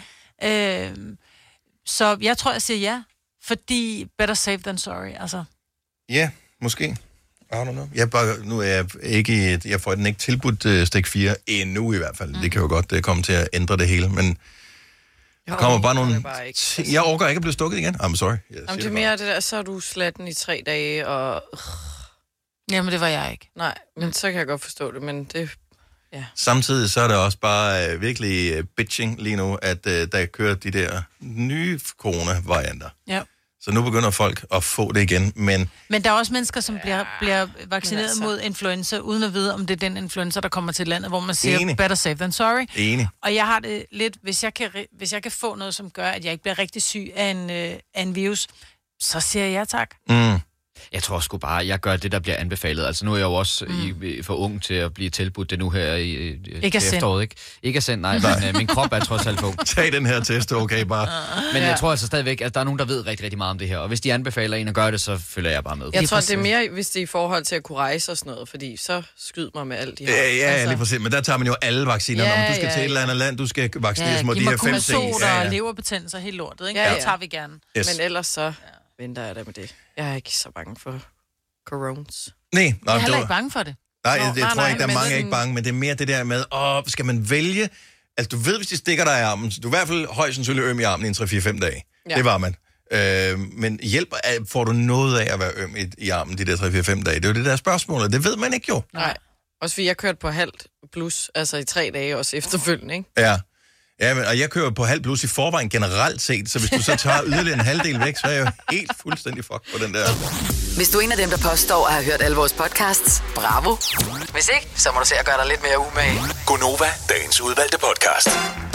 Så jeg tror, jeg siger ja, fordi better safe than sorry, altså. Ja, måske. I don't know. Nu er jeg ikke... Jeg får den ikke tilbudt stik 4 endnu i hvert fald. Det kan jo godt komme til at ændre det hele, men... Der kommer bare nogle... Jeg overgår ikke at blive stukket igen. I'm sorry. Jamen, det er mere det der, så er du slatten i 3 dage, og... Jamen, det var jeg ikke. Nej, men så kan jeg godt forstå det, men det... Ja. Samtidig så er der også bare virkelig bitching lige nu, at der kører de der nye corona-varianter. Ja. Så nu begynder folk at få det igen, men... Men der er også mennesker, som bliver vaccineret mod influenza, uden at vide, om det er den influenza, der kommer til landet, hvor man siger, better safe than sorry. Enig. Og jeg har det lidt, hvis jeg kan få noget, som gør, at jeg ikke bliver rigtig syg af en virus, så siger jeg ja tak. Jeg tror sgu bare, jeg gør det, der bliver anbefalet. Altså nu er jeg jo også for ung til at blive tilbudt det nu her i efteråret, ikke? Ikke at sende, nej. Men min krop er trods alt på. Tag den her test, okay, bare. Men jeg tror altså stadigvæk, at der er nogen, der ved rigtig, rigtig meget om det her. Og hvis de anbefaler en at gøre det, så følger jeg bare med. Jeg tror, det er mere, hvis det er i forhold til at kunne rejse og sådan noget, fordi så skyd mig med alt de her. Ja, lige præcis. Men der tager man jo alle vacciner. Når du skal til et eller andet land, du skal vaccineres mod de her 5 ting. Ja, leverbetændelse helt lortet, ikke? Ja. Det tager vi gerne. Yes. Men ellers så venter jeg da med det. Jeg er ikke så bange for coronas. Nej, jeg er heller ikke bange for det. Nej, jeg tror ikke, der er mange ikke bange, men det er mere det der med, skal man vælge? Altså, du ved, hvis de stikker dig i armen, så du er i hvert fald højst sandsynligt øm i armen i 3-4-5 dage. Ja. Det var man. Men får du noget af at være øm i armen de der 3-4-5 dage? Det er jo det der spørgsmål, og det ved man ikke jo. Nej, også fordi jeg kørte på halvt plus, altså i 3 dage også efterfølgende, ikke? Ja. Ja, og jeg kører på halv plus i forvejen generelt set, så hvis du så tager yderligere en halvdel væk, så er jeg jo helt fuldstændig fucked på den der. Hvis du er en af dem, der påstår at have hørt alle vores podcasts, bravo. Hvis ikke, så må du se at gøre dig lidt mere umage. Gonova, dagens udvalgte podcast.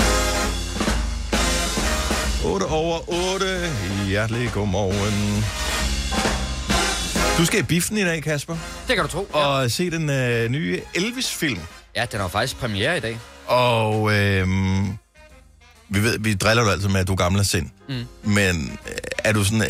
8:08. Hjertelig godmorgen. Du skal i biffen i dag, Kasper. Det kan du tro. Og se den nye Elvis-film. Ja, den har faktisk premiere i dag. Og vi driller jo altid med, at du er gammel af sind. Men er du sådan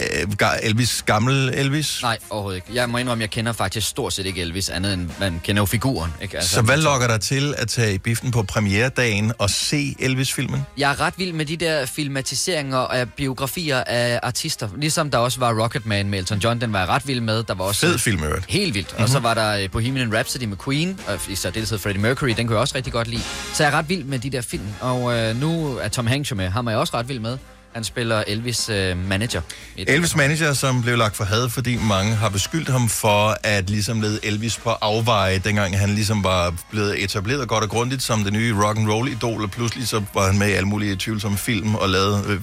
gammel Elvis? Nej, overhovedet ikke. Jeg må indrømme, jeg kender faktisk stort set ikke Elvis, andet end man kender jo figuren. Ikke? Altså, så hvad lokker dig til at tage i biffen på premieredagen og se Elvis-filmen? Jeg er ret vild med de der filmatiseringer og biografier af artister. Ligesom der også var Rocketman med Elton John, den var jeg ret vild med. Der var også fed film, øvrigt. Helt vildt. Og så var der Bohemian Rhapsody med Queen, og i særdeleshed Freddie Mercury, den kunne jeg også rigtig godt lide. Så jeg er ret vild med de der film. Og nu er Tom Hanks med, ham er jeg også ret vild med. Han spiller Elvis manager. Elvis manager, som blev lagt for had, fordi mange har beskyldt ham for at ligesom lede Elvis på afveje, dengang han ligesom var blevet etableret godt og grundigt som det nye rock'n'roll-idol, og pludselig så var han med i alle mulige tvivlsomme film og lavede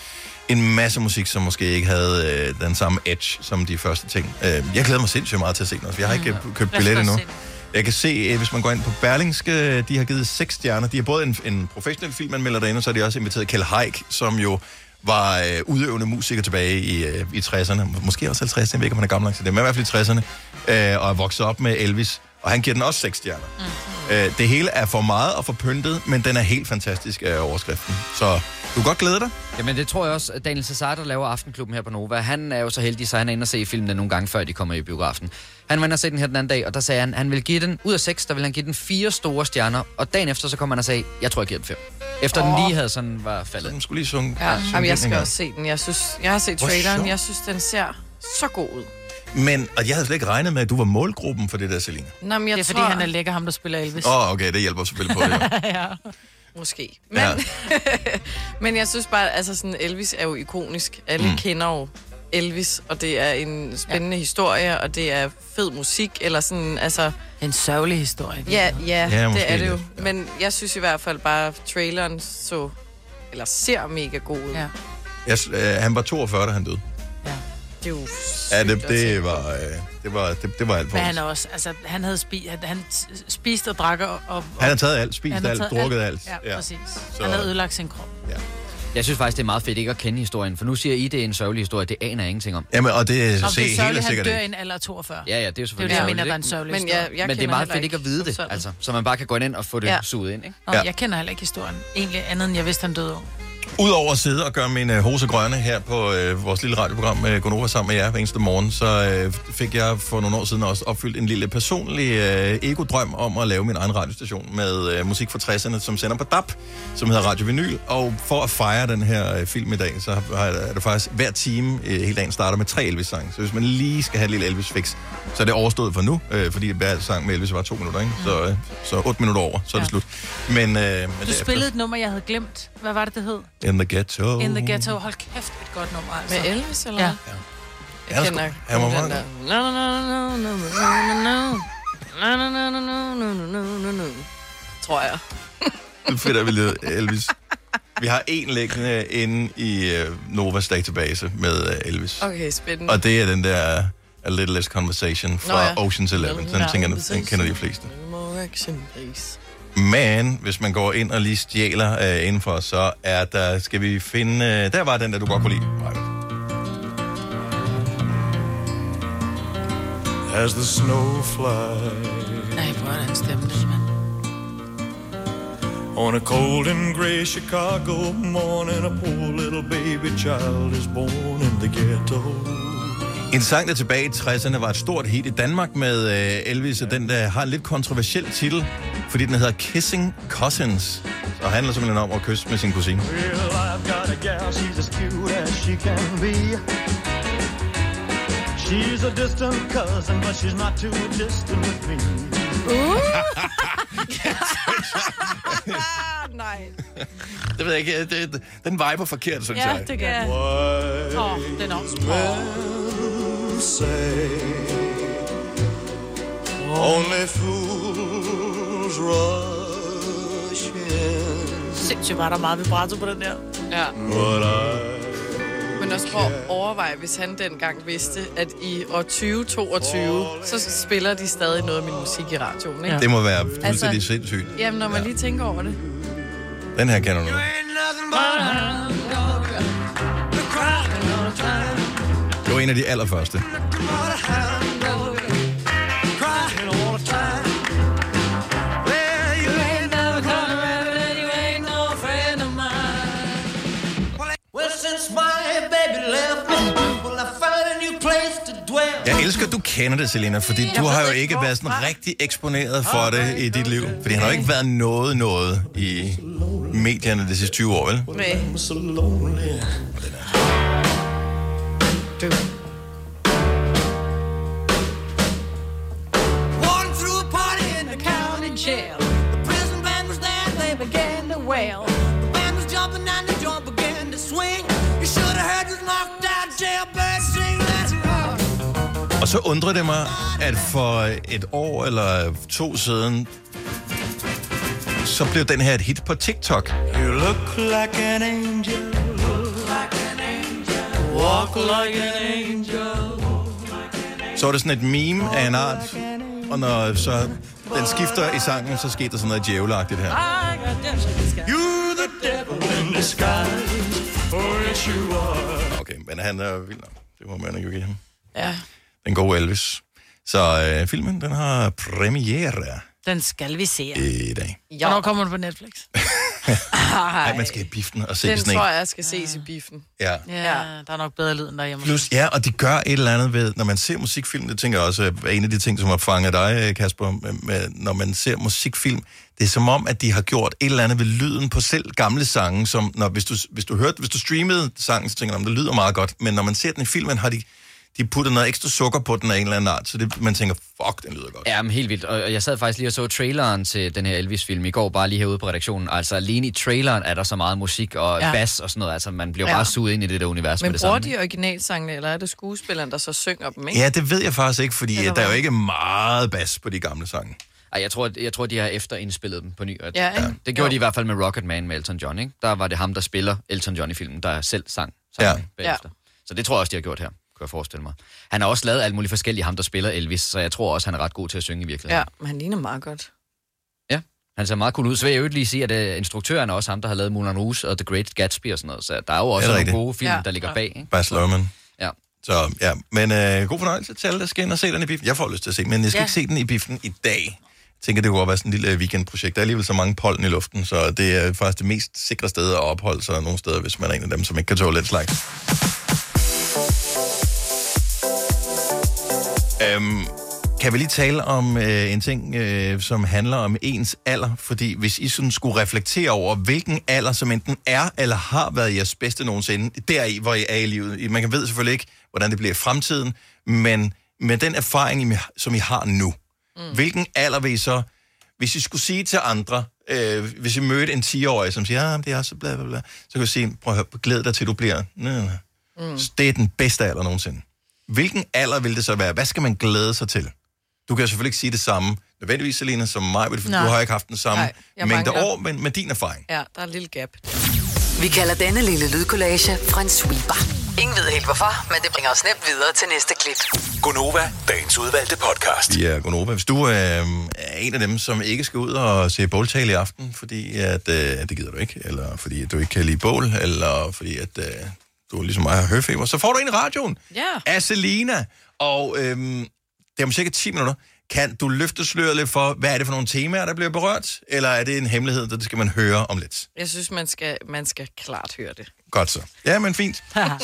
en masse musik, som måske ikke havde den samme edge som de første ting. Jeg glæder mig sindssygt meget til at se den også. Jeg har ikke købt billet endnu. Jeg kan se, hvis man går ind på Berlingske, de har givet 6 stjerner. De har både en professionel filmanmelder derinde, og så har de også inviteret Kjeld Haik, som jo var udøvende musiker tilbage i 60'erne. Måske også 50'erne, jeg ved ikke, om han er gammel nok til det, men i hvert fald i 60'erne, og er vokset op med Elvis. Og han giver den også 6 stjerner. Det hele er for meget og for pyntet, men den er helt fantastisk af overskriften. Så du kan godt glæde dig. Jamen det tror jeg også, at Daniel Cesar, der laver Aftenklubben her på Nova, han er jo så heldig, så han er inde og se filmene nogle gange, før de kommer i biografen. Han var inde og se den her den anden dag, og der sagde han vil give den, ud af 6, der vil han give den 4 store stjerner, og dagen efter, så kom han og sagde, jeg tror, jeg giver den 5. Efter den lige havde sådan var faldet. Den skulle lige sunge. Ja, jeg skal også se den. Jeg har set traileren, jeg synes, den ser så god ud. Men, og jeg havde slet ikke regnet med, at du var målgruppen for det der, Selina. Nå, men det er fordi, han er lækker, ham der spiller Elvis. Okay, det hjælper selvfølgelig på det. Ja. Måske. Men, men jeg synes bare, altså sådan, Elvis er jo ikonisk. Alle kender jo Elvis, og det er en spændende historie, og det er fed musik, eller sådan, altså... En sørgelig historie. Ja, det er det jo. Ja. Men jeg synes i hvert fald bare, traileren ser mega god ud. Ja. Han var 42, da han døde. Ja. Det er jo det var alt for os. Men han også, altså, han havde spist og drak og... Han har taget alt, spist alt, drukket alt. Ja, præcis. Så han havde ødelagt sin krop. Ja. Jeg synes faktisk, det er meget fedt ikke at kende historien, for nu siger I, det er en sørgelig historie, det aner jeg ingenting om. Jamen, og det er helt sikkert. Han dør i en alder 42. Ja, det er jo selvfølgelig det, jeg mener, der er en sørgelig historie. Men det er meget fedt ikke at vide det, altså, så man bare kan gå ind og få det suget ind, ikke? Jeg kender heller ikke historien. Egentlig andet, end jeg vidste, han døde. Udover at sidde og gøre mine hose grønne her på vores lille radioprogram med Gonova sammen med jer hver eneste morgen, så fik jeg for nogle år siden også opfyldt en lille personlig ego-drøm om at lave min egen radiostation med musik fra 60'erne, som sender på DAB, som hedder Radio Vinyl. Og for at fejre den her film i dag, så er det faktisk hver time hele dagen starter med 3 Elvis-sange. Så hvis man lige skal have et lille Elvis-fix, så er det overstået for nu, fordi hver sang med Elvis var 2 minutter, ikke? Så 8 minutter over, så er det slut. Men du spillede et nummer, jeg havde glemt. Hvad var det hed? In the Ghetto. In the Ghetto. Hold kæft, et godt nummer. Altså. Med Elvis, eller? Ja. Jeg kender han var meget. Tror jeg. Det er fedt, at vi lavede Elvis. Vi har en liggende inde i Novas database med Elvis. Okay, spændende. Og det er den der A Little Less Conversation fra Ocean's 11. Den kender de fleste. Men hvis man går ind og lige stjæler indenfor, så er der, skal vi finde, der var den der, du godt kunne lide. as the snow flies. Nej, hvor er den stemme, mand. On a cold and gray Chicago morning, a poor little baby child is born in the ghetto. En sang, der tilbage i 60'erne var et stort hit i Danmark med Elvis, og den der har en lidt kontroversiel titel, fordi den hedder Kissing Cousins, og handler simpelthen om at kysse med sin kusine. Well, I've got a gal, she's as cute as she can be. She's a distant cousin, but she's not too distant with me. Nej. Det ved jeg ikke. Den viber forkert, synes jeg. Ja, det gør den. Den er også say only fools rush in. Sindssygt var der meget vibrato på den der. Ja. Men også prøv at overveje, hvis han dengang vidste, at i år 2022, så spiller de stadig noget af min musik i radioen, ikke? Ja. Det må være fuldstændig sindssygt. Jamen, når man lige tænker over det. Den her kender du. Det var en af de allerførste. Jeg elsker, at du kender det, Selena, fordi du har jo ikke været sådan rigtig eksponeret for det i dit liv. Fordi han har jo ikke været noget i medierne de sidste 20 år, vel? Nej. Og så undrer det mig, at for et år eller 2 siden, så blev den her et hit på TikTok. You look like an angel, walk like an angel. Så var det sådan et meme af en art, og når så den skifter i sangen, så skete der sådan noget djævleagtigt her. You're the devil in disguise, for yes you are. Okay, men han er vild nok. Det må man jo give ham. Ja. Den gode Elvis. Så filmen, den har premiere. Den skal vi se. I dag. Hvornår kommer den på Netflix? Nej, man skal i biffen og se den sådan en. Den tror jeg skal ses i biffen. Ja. Ja, der er nok bedre lyd end derhjemme. Plus, ja, og de gør et eller andet ved, når man ser musikfilm, det tænker jeg også er en af de ting, som har fanget dig, Kasper, med, når man ser musikfilm, det er som om, at de har gjort et eller andet ved lyden på selv gamle sange, som når, hvis du streamede sangen, så tænker man, det lyder meget godt, men når man ser den i filmen, har de putter noget ekstra sukker på den af en eller anden art, så det, man tænker, fuck, den lyder godt. Ja, men helt vildt. Og jeg sad faktisk lige og så traileren til den her Elvis-film i går, bare lige herude på redaktionen. Altså alene i traileren er der så meget musik og bass og sådan noget. Altså man bliver bare suget ind i det der univers med det samme. Men bruger de originalsangene, eller er det skuespilleren, der så synger dem, ikke? Ja, det ved jeg faktisk ikke, fordi der er jo ikke meget bass på de gamle sange. Ej, jeg tror, de har efterindspillet dem på ny. Ja, det gjorde de i hvert fald med Rocketman med Elton John, ikke? Der var det ham, der spiller Elton John i filmen, der selv sang bagefter. Så det tror jeg også, de har gjort her. Kan jeg forestille mig. Han har også lavet alt muligt forskelligt, ham der spiller Elvis, så jeg tror også, han er ret god til at synge i virkeligheden. Ja, men han ligner meget godt. Ja, han ser meget cool ud. Så vil jeg jo lige sige, at instruktøren er også ham, der har lavet Moulin Rouge og The Great Gatsby og sådan noget, så der er jo også nogle gode film, der ligger bag. Ikke? Baz Luhrmann. Ja. Så ja, men god fornøjelse til alle, der skal ind og se den i biffen. Jeg får lyst til at se, men jeg skal ikke se den i biffen i dag. Jeg tænker, det kunne godt være sådan en lille weekendprojekt. Der er alligevel så mange pollen i luften, så det er faktisk det mest sikre sted at opholde sig nogle steder, hvis man er en af dem, som ikke kan tåle lidt slags. Kan vi lige tale om en ting, som handler om ens alder? Fordi hvis I sådan skulle reflektere over, hvilken alder, som enten er eller har været jeres bedste nogensinde, deri, hvor I er i livet. Man kan ved selvfølgelig ikke, hvordan det bliver i fremtiden, men med den erfaring, som I har nu, hvilken alder vil I så, hvis I skulle sige til andre, hvis I mødte en 10-årig, som siger, ja, det er så bla bla bla, så kan I sige, prøv at høre, glæd dig til, du bliver. Det er den bedste alder nogensinde. Hvilken alder vil det så være? Hvad skal man glæde sig til? Du kan selvfølgelig ikke sige det samme, nødvendigvis, Selena, som mig, for du har ikke haft den samme mængde år, men med din erfaring. Ja, der er en lille gap. Vi kalder denne lille lydkollage en sweeper. Ingen ved helt hvorfor, men det bringer os nemt videre til næste klip. Gonova, dagens udvalgte podcast. Ja, Gonova. Hvis du er en af dem, som ikke skal ud og se båltale i aften, fordi at, det gider du ikke, eller fordi at du ikke kan lide bål, eller fordi at du ligesom mig har høfeber, så får du en i radioen af Selena. Og Det er om cirka 10 minutter. Kan du løfte sløret lidt for, hvad er det for nogle temaer, der bliver berørt? Eller er det en hemmelighed, der skal man høre om lidt? Jeg synes, man skal klart høre det. Godt så. Ja, men fint.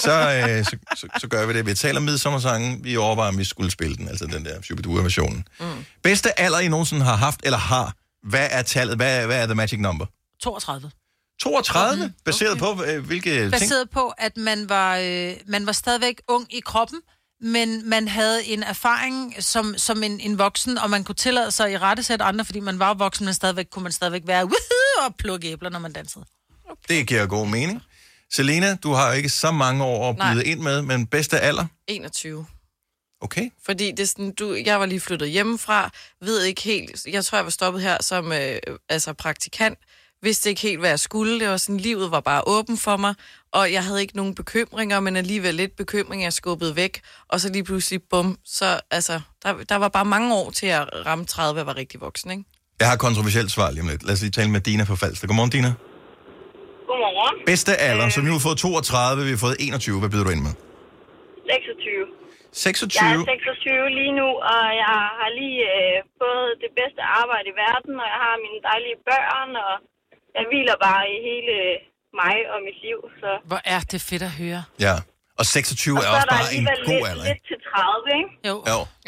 Så gør vi det. Vi taler om midsommersangen. Vi overvejer, om vi skulle spille den, altså den der Shubidua-versionen. Bedste alder, I nogensinde har haft eller har. Hvad er tallet? Hvad er the magic number? 32. 32? Baseret på hvilke ting? Baseret på, at man var stadigvæk ung i kroppen, men man havde en erfaring som en voksen, og man kunne tillade sig i rettesætte andre, fordi man var voksen, men stadigvæk kunne man stadigvæk være og plukke æbler, når man dansede. Okay. Det giver god mening. Selena, du har ikke så mange år at byde ind med, men bedste alder? 21. Okay. Fordi det er sådan, jeg var lige flyttet hjemmefra, ved ikke helt, jeg tror, jeg var stoppet her som praktikant, vidste ikke helt, hvad jeg skulle. Det var sådan, livet var bare åben for mig, og jeg havde ikke nogen bekymringer, men alligevel lidt bekymring, jeg skubbede væk, og så lige pludselig, bum, så der var bare mange år til at ramme 30 og var rigtig voksen, ikke? Jeg har et kontroversielt svar lige om lidt. Lad os lige tale med Dina på Falster. Godmorgen, Dina. Godmorgen. Bedste alder, som nu har fået 32, vi har fået 21. Hvad byder du ind med? 26. 26? Jeg er 26 lige nu, og jeg har lige fået det bedste arbejde i verden, og jeg har mine dejlige børn, og jeg hviler bare i hele mig og mit liv. Så. Hvor er det fedt at høre. Ja, og 26 er også bare en god alder, lidt til 30, ikke? Jo.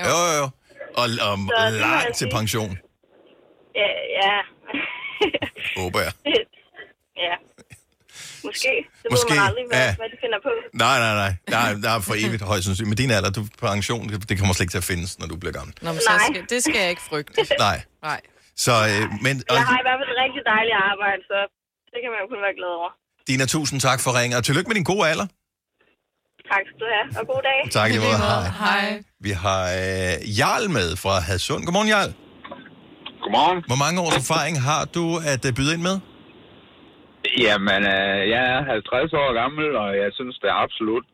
Og langt til pension. Ja. Håber jeg. Ja. Måske. Det ved man aldrig, hvad de finder på. Nej. Der er for evigt højst sandsynligt. Med din alder, pension, det kommer slet ikke til at findes, når du bliver gammel. Nå, men det skal jeg ikke frygte. Nej. Så, men, jeg har i hvert fald et rigtig dejligt arbejde, så det kan man jo kun være glad over. Dina, tusind tak for ringen, og tillykke med din gode alder. Tak skal du have, og god dag. Tak lige måde. Hej. Vi har Jarl med fra Hadsund. Godmorgen, Jarl. Godmorgen. Hvor mange års erfaring har du at byde ind med? Jamen, jeg er 50 år gammel, og jeg synes, det er absolut,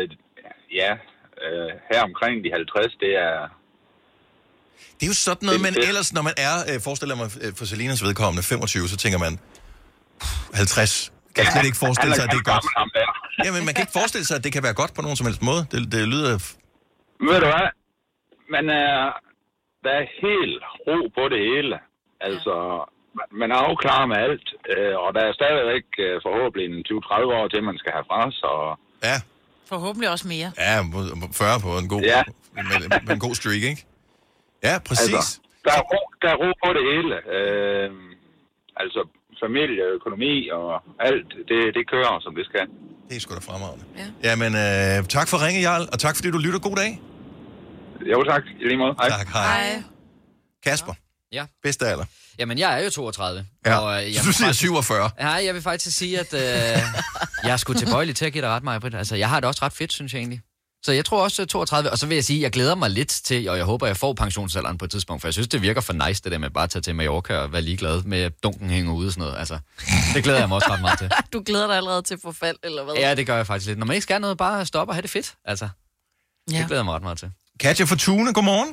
her omkring de 50, det er... Det er jo sådan noget, men ellers, når man er, forestiller mig for Selinas vedkommende, 25, så tænker man, 50, kan slet ikke forestille sig, at det er godt. Jamen, man kan ikke forestille sig, at det kan være godt på nogen som helst måde. Det lyder... Ved du hvad? Men der er helt ro på det hele. Altså... Man er afklaret med alt, og der er stadigvæk forhåbentlig 20-30 år til, man skal have fra, så... Ja. Forhåbentlig også mere. Ja, 40 på en god, med en god streak, ikke? Ja, præcis. Altså, der er ro på det hele. Altså, familie, økonomi og alt, det kører, som det skal. Det er sgu da fremragende. Ja. Jamen, tak for ringe, Jarl, og tak fordi du lytter. God dag. Jo, tak. I lige måde. Hej. Tak, hej. Kasper. Ja. Bedste alder. Jamen, jeg er jo 32. Ja, og så du siger 47. Nej, jeg vil faktisk sige, at jeg er sgu tilbøjelig til at give dig ret meget, Britt. Altså, jeg har det også ret fedt, synes jeg egentlig. Så jeg tror også 32, og så vil jeg sige, at jeg glæder mig lidt til, og jeg håber, jeg får pensionsalderen på et tidspunkt, for jeg synes, det virker for nice, det der med bare at tage til Mallorca og være ligeglad med, at dunken hænger ude og sådan noget. Altså, det glæder jeg mig også ret meget til. Du glæder dig allerede til forfald, eller hvad? Ja, det gør jeg faktisk lidt. Når man ikke skal noget, bare stoppe og have det fedt. Altså, det glæder jeg mig ret meget til. Katja fra Tune, godmorgen.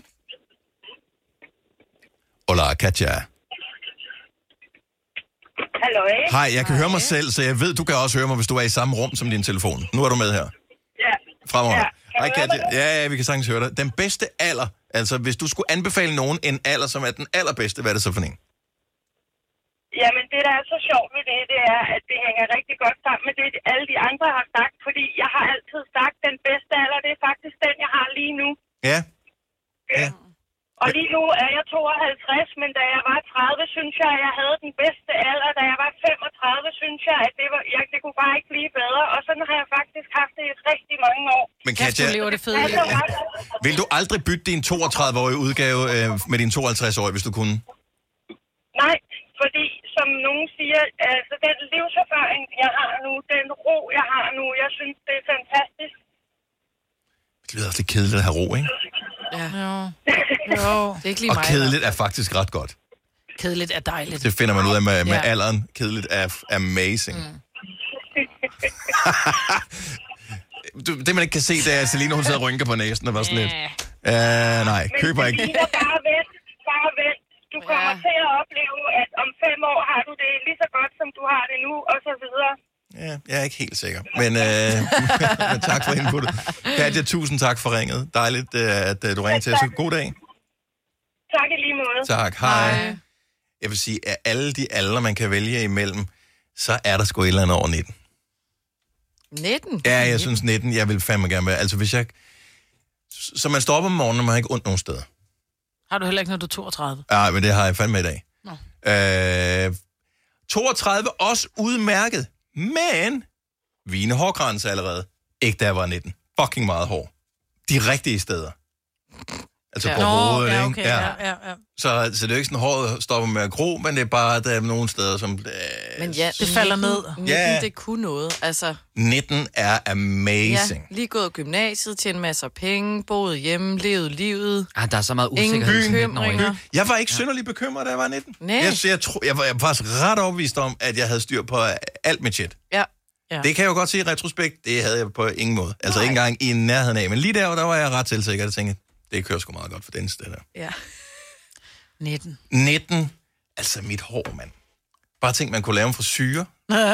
Hola, Katja. Hallo, hej, jeg kan høre mig selv, så jeg ved, du kan også høre mig, hvis du er i samme rum som din telefon. Nu er du med her. Ja. Fremover. Ja. Hej, Katja. Ja, vi kan sagtens høre dig. Den bedste alder, altså hvis du skulle anbefale nogen en alder, som er den allerbedste, hvad er det så for en? Jamen, det, der er så sjovt ved det er, at det hænger rigtig godt sammen med det, alle de andre har sagt, fordi jeg har altid sagt, den bedste alder, det er faktisk den, jeg har lige nu. Ja. Og lige nu er jeg 52, men da jeg var 30, synes jeg, at jeg havde den bedste alder. Da jeg var 35, synes jeg, at det kunne bare ikke blive bedre. Og sådan har jeg faktisk haft det i rigtig mange år. Men Katja, vil du aldrig bytte din 32-årige udgave med din 52-årige, hvis du kunne? Nej, fordi som nogen siger, altså den livserfaring, jeg har nu, den ro, jeg har nu, jeg synes, det er fantastisk. Det lyder også lidt kedeligt at have ro, ikke? Ja. Jo. Det er ikke lige og mig. Og kedeligt er faktisk ret godt. Kedeligt er dejligt. Det finder man ud af med alderen. Kedeligt er amazing. Det man ikke kan se, det er, at Selina, hun sidder og rynker på næsen og var sådan lidt. Nej, køber ikke. Men bare vent. Du kommer til at opleve, at om 5 år har du det lige så godt, som du har det nu, og så videre. Ja, jeg er ikke helt sikker. Men, men tak for inputtet. Katja, tusind tak for ringet. Dejligt, at du ringede til os. God dag. Tak i lige måde. Tak, hej. Jeg vil sige, at alle de aldre, man kan vælge imellem, så er der sgu et eller andet over 19. 19? Ja, jeg synes 19, jeg vil fandme gerne være. Altså, hvis jeg... Så man står op om morgenen, og man har ikke ondt nogen steder. Har du heller ikke, når du er 32? Nej, men det har jeg fandme i dag. 32 også udmærket, men vine hårgrænse allerede. Ikke da jeg var 19. Fucking meget hår. De rigtige steder. Altså på hovedet, ja, ikke? Okay, ja. Så det er jo ikke sådan, håret stopper med at gro, men det er bare, der er nogle steder, som... Men ja, det falder ned. 19, det kunne noget. Altså, 19 er amazing. Ja, lige gået gymnasiet, tjent masser af penge, boet hjemme, levet livet. Der er så meget usikkerhed. Jeg var ikke synderligt bekymret, da jeg var 19. Nej. Jeg var faktisk ret overbevist om, at jeg havde styr på alt mit shit. Ja. Det kan jeg jo godt sige i retrospekt, det havde jeg på ingen måde. Altså ikke engang i nærheden af. Men lige der var jeg ret tilsikker, og tænkte, det kører sgu meget godt for den sted der. Ja. 19. Altså mit hår, mand. Bare tænk, man kunne lave en frisyre.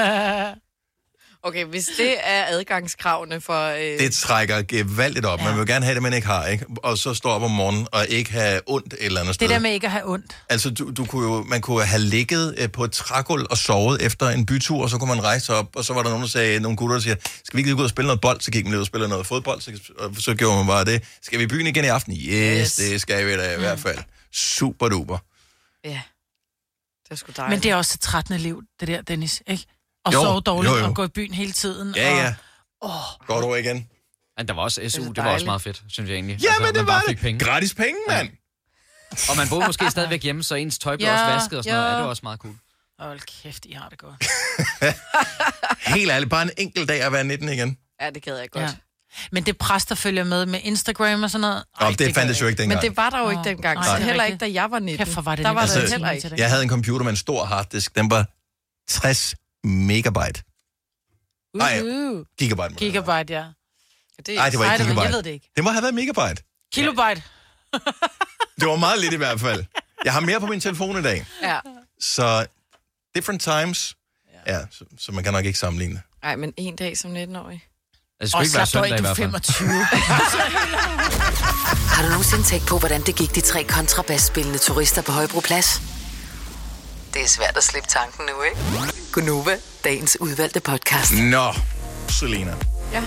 Okay, hvis det er adgangskravene for... Det trækker gevaldigt op. Man vil gerne have det, man ikke har, ikke? Og så står op om morgenen og ikke have ondt et eller andet sted. Det der med ikke at have ondt. Altså, man kunne have ligget på et trægulv og sovet efter en bytur, og så kunne man rejse sig op, og så var der nogen, der sagde, nogle gutter, der siger, skal vi ikke gå ud og spille noget bold? Så gik man ud og spille noget fodbold, så gjorde man bare det. Skal vi i byen igen i aften? Yes. Det skal vi da i hvert fald. Super duper. Ja, det er sgu dejligt. Men det er også det 13. liv, det der, Dennis, ikke? Og sove dårligt og gå i byen hele tiden. Ja. Godt ord igen. Men der var også SU, det var også meget fedt, synes jeg egentlig. Ja, men det var det. Penge. Gratis penge, mand. Og man boede måske stadigvæk hjemme, så ens tøj blev også vasket og sådan noget. Ja, det var også meget cool. Hold kæft, I har det godt. Helt ærligt, bare en enkelt dag at være 19 igen. Ja, det gad jeg godt. Ja. Men det pres, der følger med Instagram og sådan noget... det fandtes jo ikke dengang. Men det var der jo ikke dengang. Nej, så heller ikke, da jeg var 19. Kæft, var det der var det heller ikke. Jeg havde en computer med en stor harddisk. Den var 60 megabyte. Nej, gigabyte. Gigabyte, ja. Nej, det var ikke gigabyte. Jeg ved det ikke. Det må have været megabyte. Kilobyte. Det var meget lidt i hvert fald. Jeg har mere på min telefon i dag. Ja. Så different times. Ja, så man kan nok ikke sammenligne det. Nej, men en dag som 19-årig. Det skulle ikke være søndag i hvert fald. 25. Har du nogensinde tænkt på, hvordan det gik de 3 kontrabasspillende turister på Højbroplads? Det er svært at slippe tanken nu, ikke? Gunova, dagens udvalgte podcast. Nå, Selina. Ja.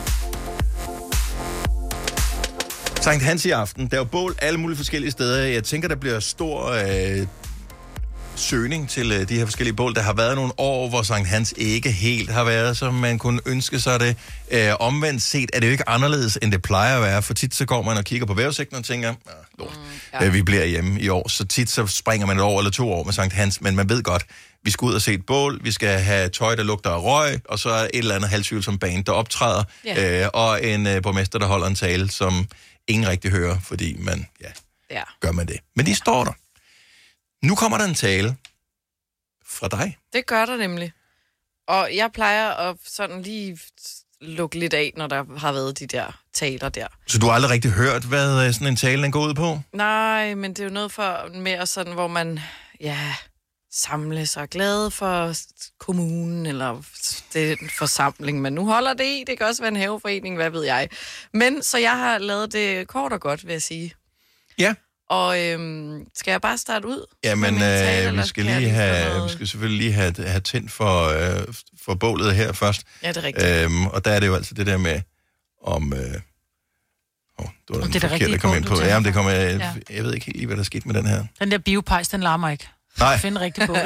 Sankt Hans i aften. Der er jo bål alle mulige forskellige steder. Jeg tænker, der bliver stor søgning til de her forskellige bål. Der har været nogle år, hvor Sankt Hans ikke helt har været, som man kunne ønske sig det. Omvendt set er det jo ikke anderledes, end det plejer at være. For tit så går man og kigger på vejrudsigten og tænker, vi bliver hjemme i år. Så tit så springer man et år eller 2 år med Sankt Hans, men man ved godt, vi skal ud og se et bål, vi skal have tøj, der lugter af røg, og så er et eller andet halvtvivlsom band, der optræder, og en borgmester, der holder en tale, som ingen rigtig hører, fordi man, gør man det. Men de står der. Nu kommer der en tale fra dig. Det gør der nemlig. Og jeg plejer at sådan lige lukke lidt af, når der har været de der taler der. Så du har aldrig rigtig hørt, hvad sådan en tale den går ud på? Nej, men det er jo noget for mere sådan, hvor man samle sig glad for kommunen, eller det er en forsamling, men nu holder det i. Det kan også være en haveforening, hvad ved jeg. Men så jeg har lavet det kort og godt, vil jeg sige. Ja. Og skal jeg bare starte ud? Jamen, vi skal selvfølgelig lige have tændt for bålet her først. Ja, det er rigtigt. Og der er det jo altså det der med, om det var den forkerte, der kom ind på. Ja, men det kommer, jeg ved ikke helt lige, hvad der skete med den her. Den der biopejs, den larmer ikke. Nej. Find rigtig på.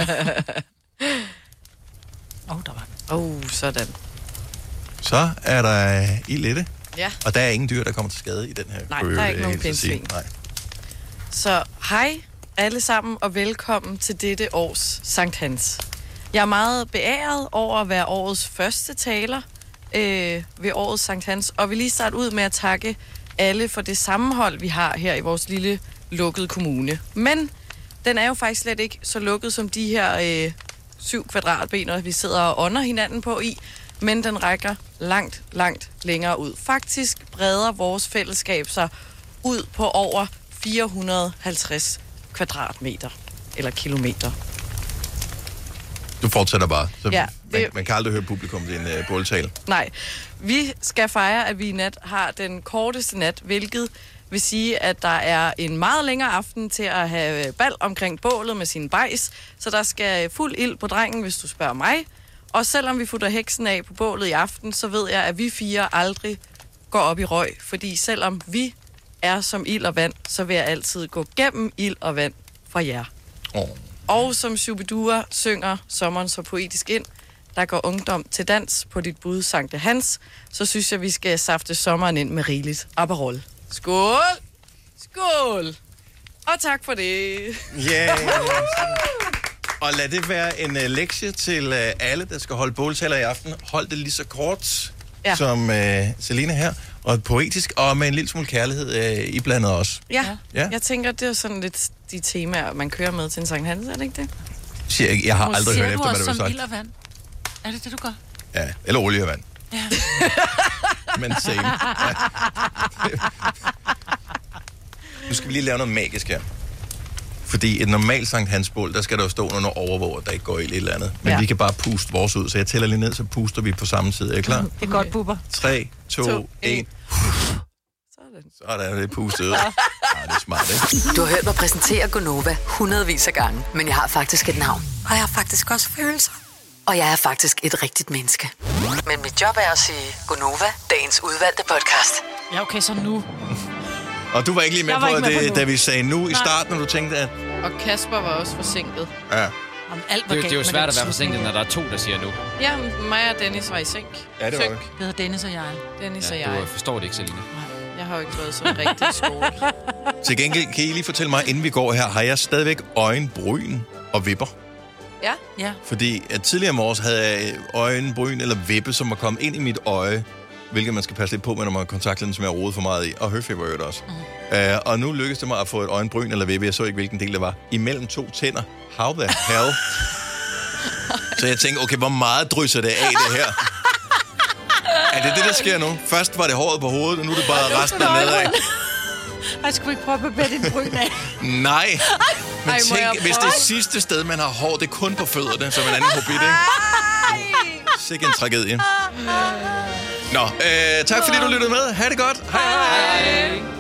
Der var den. Sådan. Så er der ild i det. Ja. Og der er ingen dyr, der kommer til skade i den her. Nej, der er ikke nogen pindsvin. Nej. Så hej alle sammen, og velkommen til dette års Sankt Hans. Jeg er meget beæret over at være årets første taler ved årets Sankt Hans, og vil lige starte ud med at takke alle for det sammenhold, vi har her i vores lille lukkede kommune. Men den er jo faktisk slet ikke så lukket som de her 7 kvadratmeter, vi sidder og ånder hinanden på i, men den rækker langt, langt længere ud. Faktisk breder vores fællesskab sig ud på over 450 kvadratmeter, eller kilometer. Du fortsætter bare. Så Ja, man kan aldrig høre publikum i en båltale. Nej. Vi skal fejre, at vi i nat har den korteste nat, hvilket vil sige, at der er en meget længere aften til at have bal omkring bålet med sin bajs. Så der skal fuld ild på drengen, hvis du spørger mig. Og selvom vi futter heksen af på bålet i aften, så ved jeg, at vi 4 aldrig går op i røg. Fordi selvom vi er som ild og vand, så vil jeg altid gå gennem ild og vand for jer. Og som Shubidua synger sommeren så poetisk ind, der går ungdom til dans på dit bud Sankte Hans, så synes jeg, vi skal safte sommeren ind med rigeligt Aperol. Skål! Skål! Og tak for det. Yeah. Og lad det være en lektie til alle, der skal holde båltaler i aften. Hold det lige så kort som Selina her, og poetisk, og med en lille smule kærlighed iblandet også. Ja, jeg tænker, det er sådan lidt de temaer, man kører med til en Sankt Hans, er det ikke det? Jeg har aldrig hørt efter, hvad det var sagt. som ild og vand? Er det det, du gør? Ja, eller olie og vand. Ja. Men same. Ja. Nu skal vi lige lave noget magisk her. Fordi et normalt Sankt Hans bål, der skal der jo stå nogle overvåger, der ikke går i et eller andet. Men vi kan bare puste vores ud, så jeg tæller lige ned, så puster vi på samme tid. Er I klar? Det er godt, Bubber. 3, 2, 1. Sådan er det pustet ud. Det er smart, ikke? Du har hørt mig præsentere Gonova hundredvis af gange, men jeg har faktisk et navn. Og jeg har faktisk også følelser. Og jeg er faktisk et rigtigt menneske. Men mit job er at sige Gonova, dagens udvalgte podcast. Ja, okay, så nu. Og du var ikke lige med på det, da vi sagde nu i starten, når du tænkte, at... Og Kasper var også forsinket. Ja. Det er jo svært at være forsinket, når der er 2, der siger nu. Ja, mig og Dennis var i seng. Ja, det var ikke. Det hedder Dennis og jeg. Dennis og jeg. Du forstår det ikke, Selina. Jeg har jo ikke været sådan rigtig skole. Til gengæld, kan I lige fortælle mig, inden vi går her, har jeg stadigvæk øjenbryn og vipper? Ja. Fordi at tidligere morges havde jeg øjenbryn eller vippe, som var kommet ind i mit øje, hvilket man skal passe lidt på med, når man har kontaktlinsen, som jeg har rodet for meget i, og høfeber også. Og nu lykkedes det mig at få et øjenbryn eller vippe, jeg så ikke, hvilken del det var, imellem 2 tænder. How the hell? Så jeg tænkte, okay, hvor meget drysser det af det her? Er det det, der sker nu? Først var det håret på hovedet, og nu er det bare resten af nedad. Jeg skulle ikke prøve at barbere din bryn af. Nej. Men tænk, hvis det sidste sted, man har hår, det er kun på fødderne, som en anden hobbit, ikke? Sikke en tragedie. Nå, tak fordi du lyttede med. Ha' det godt. Hej.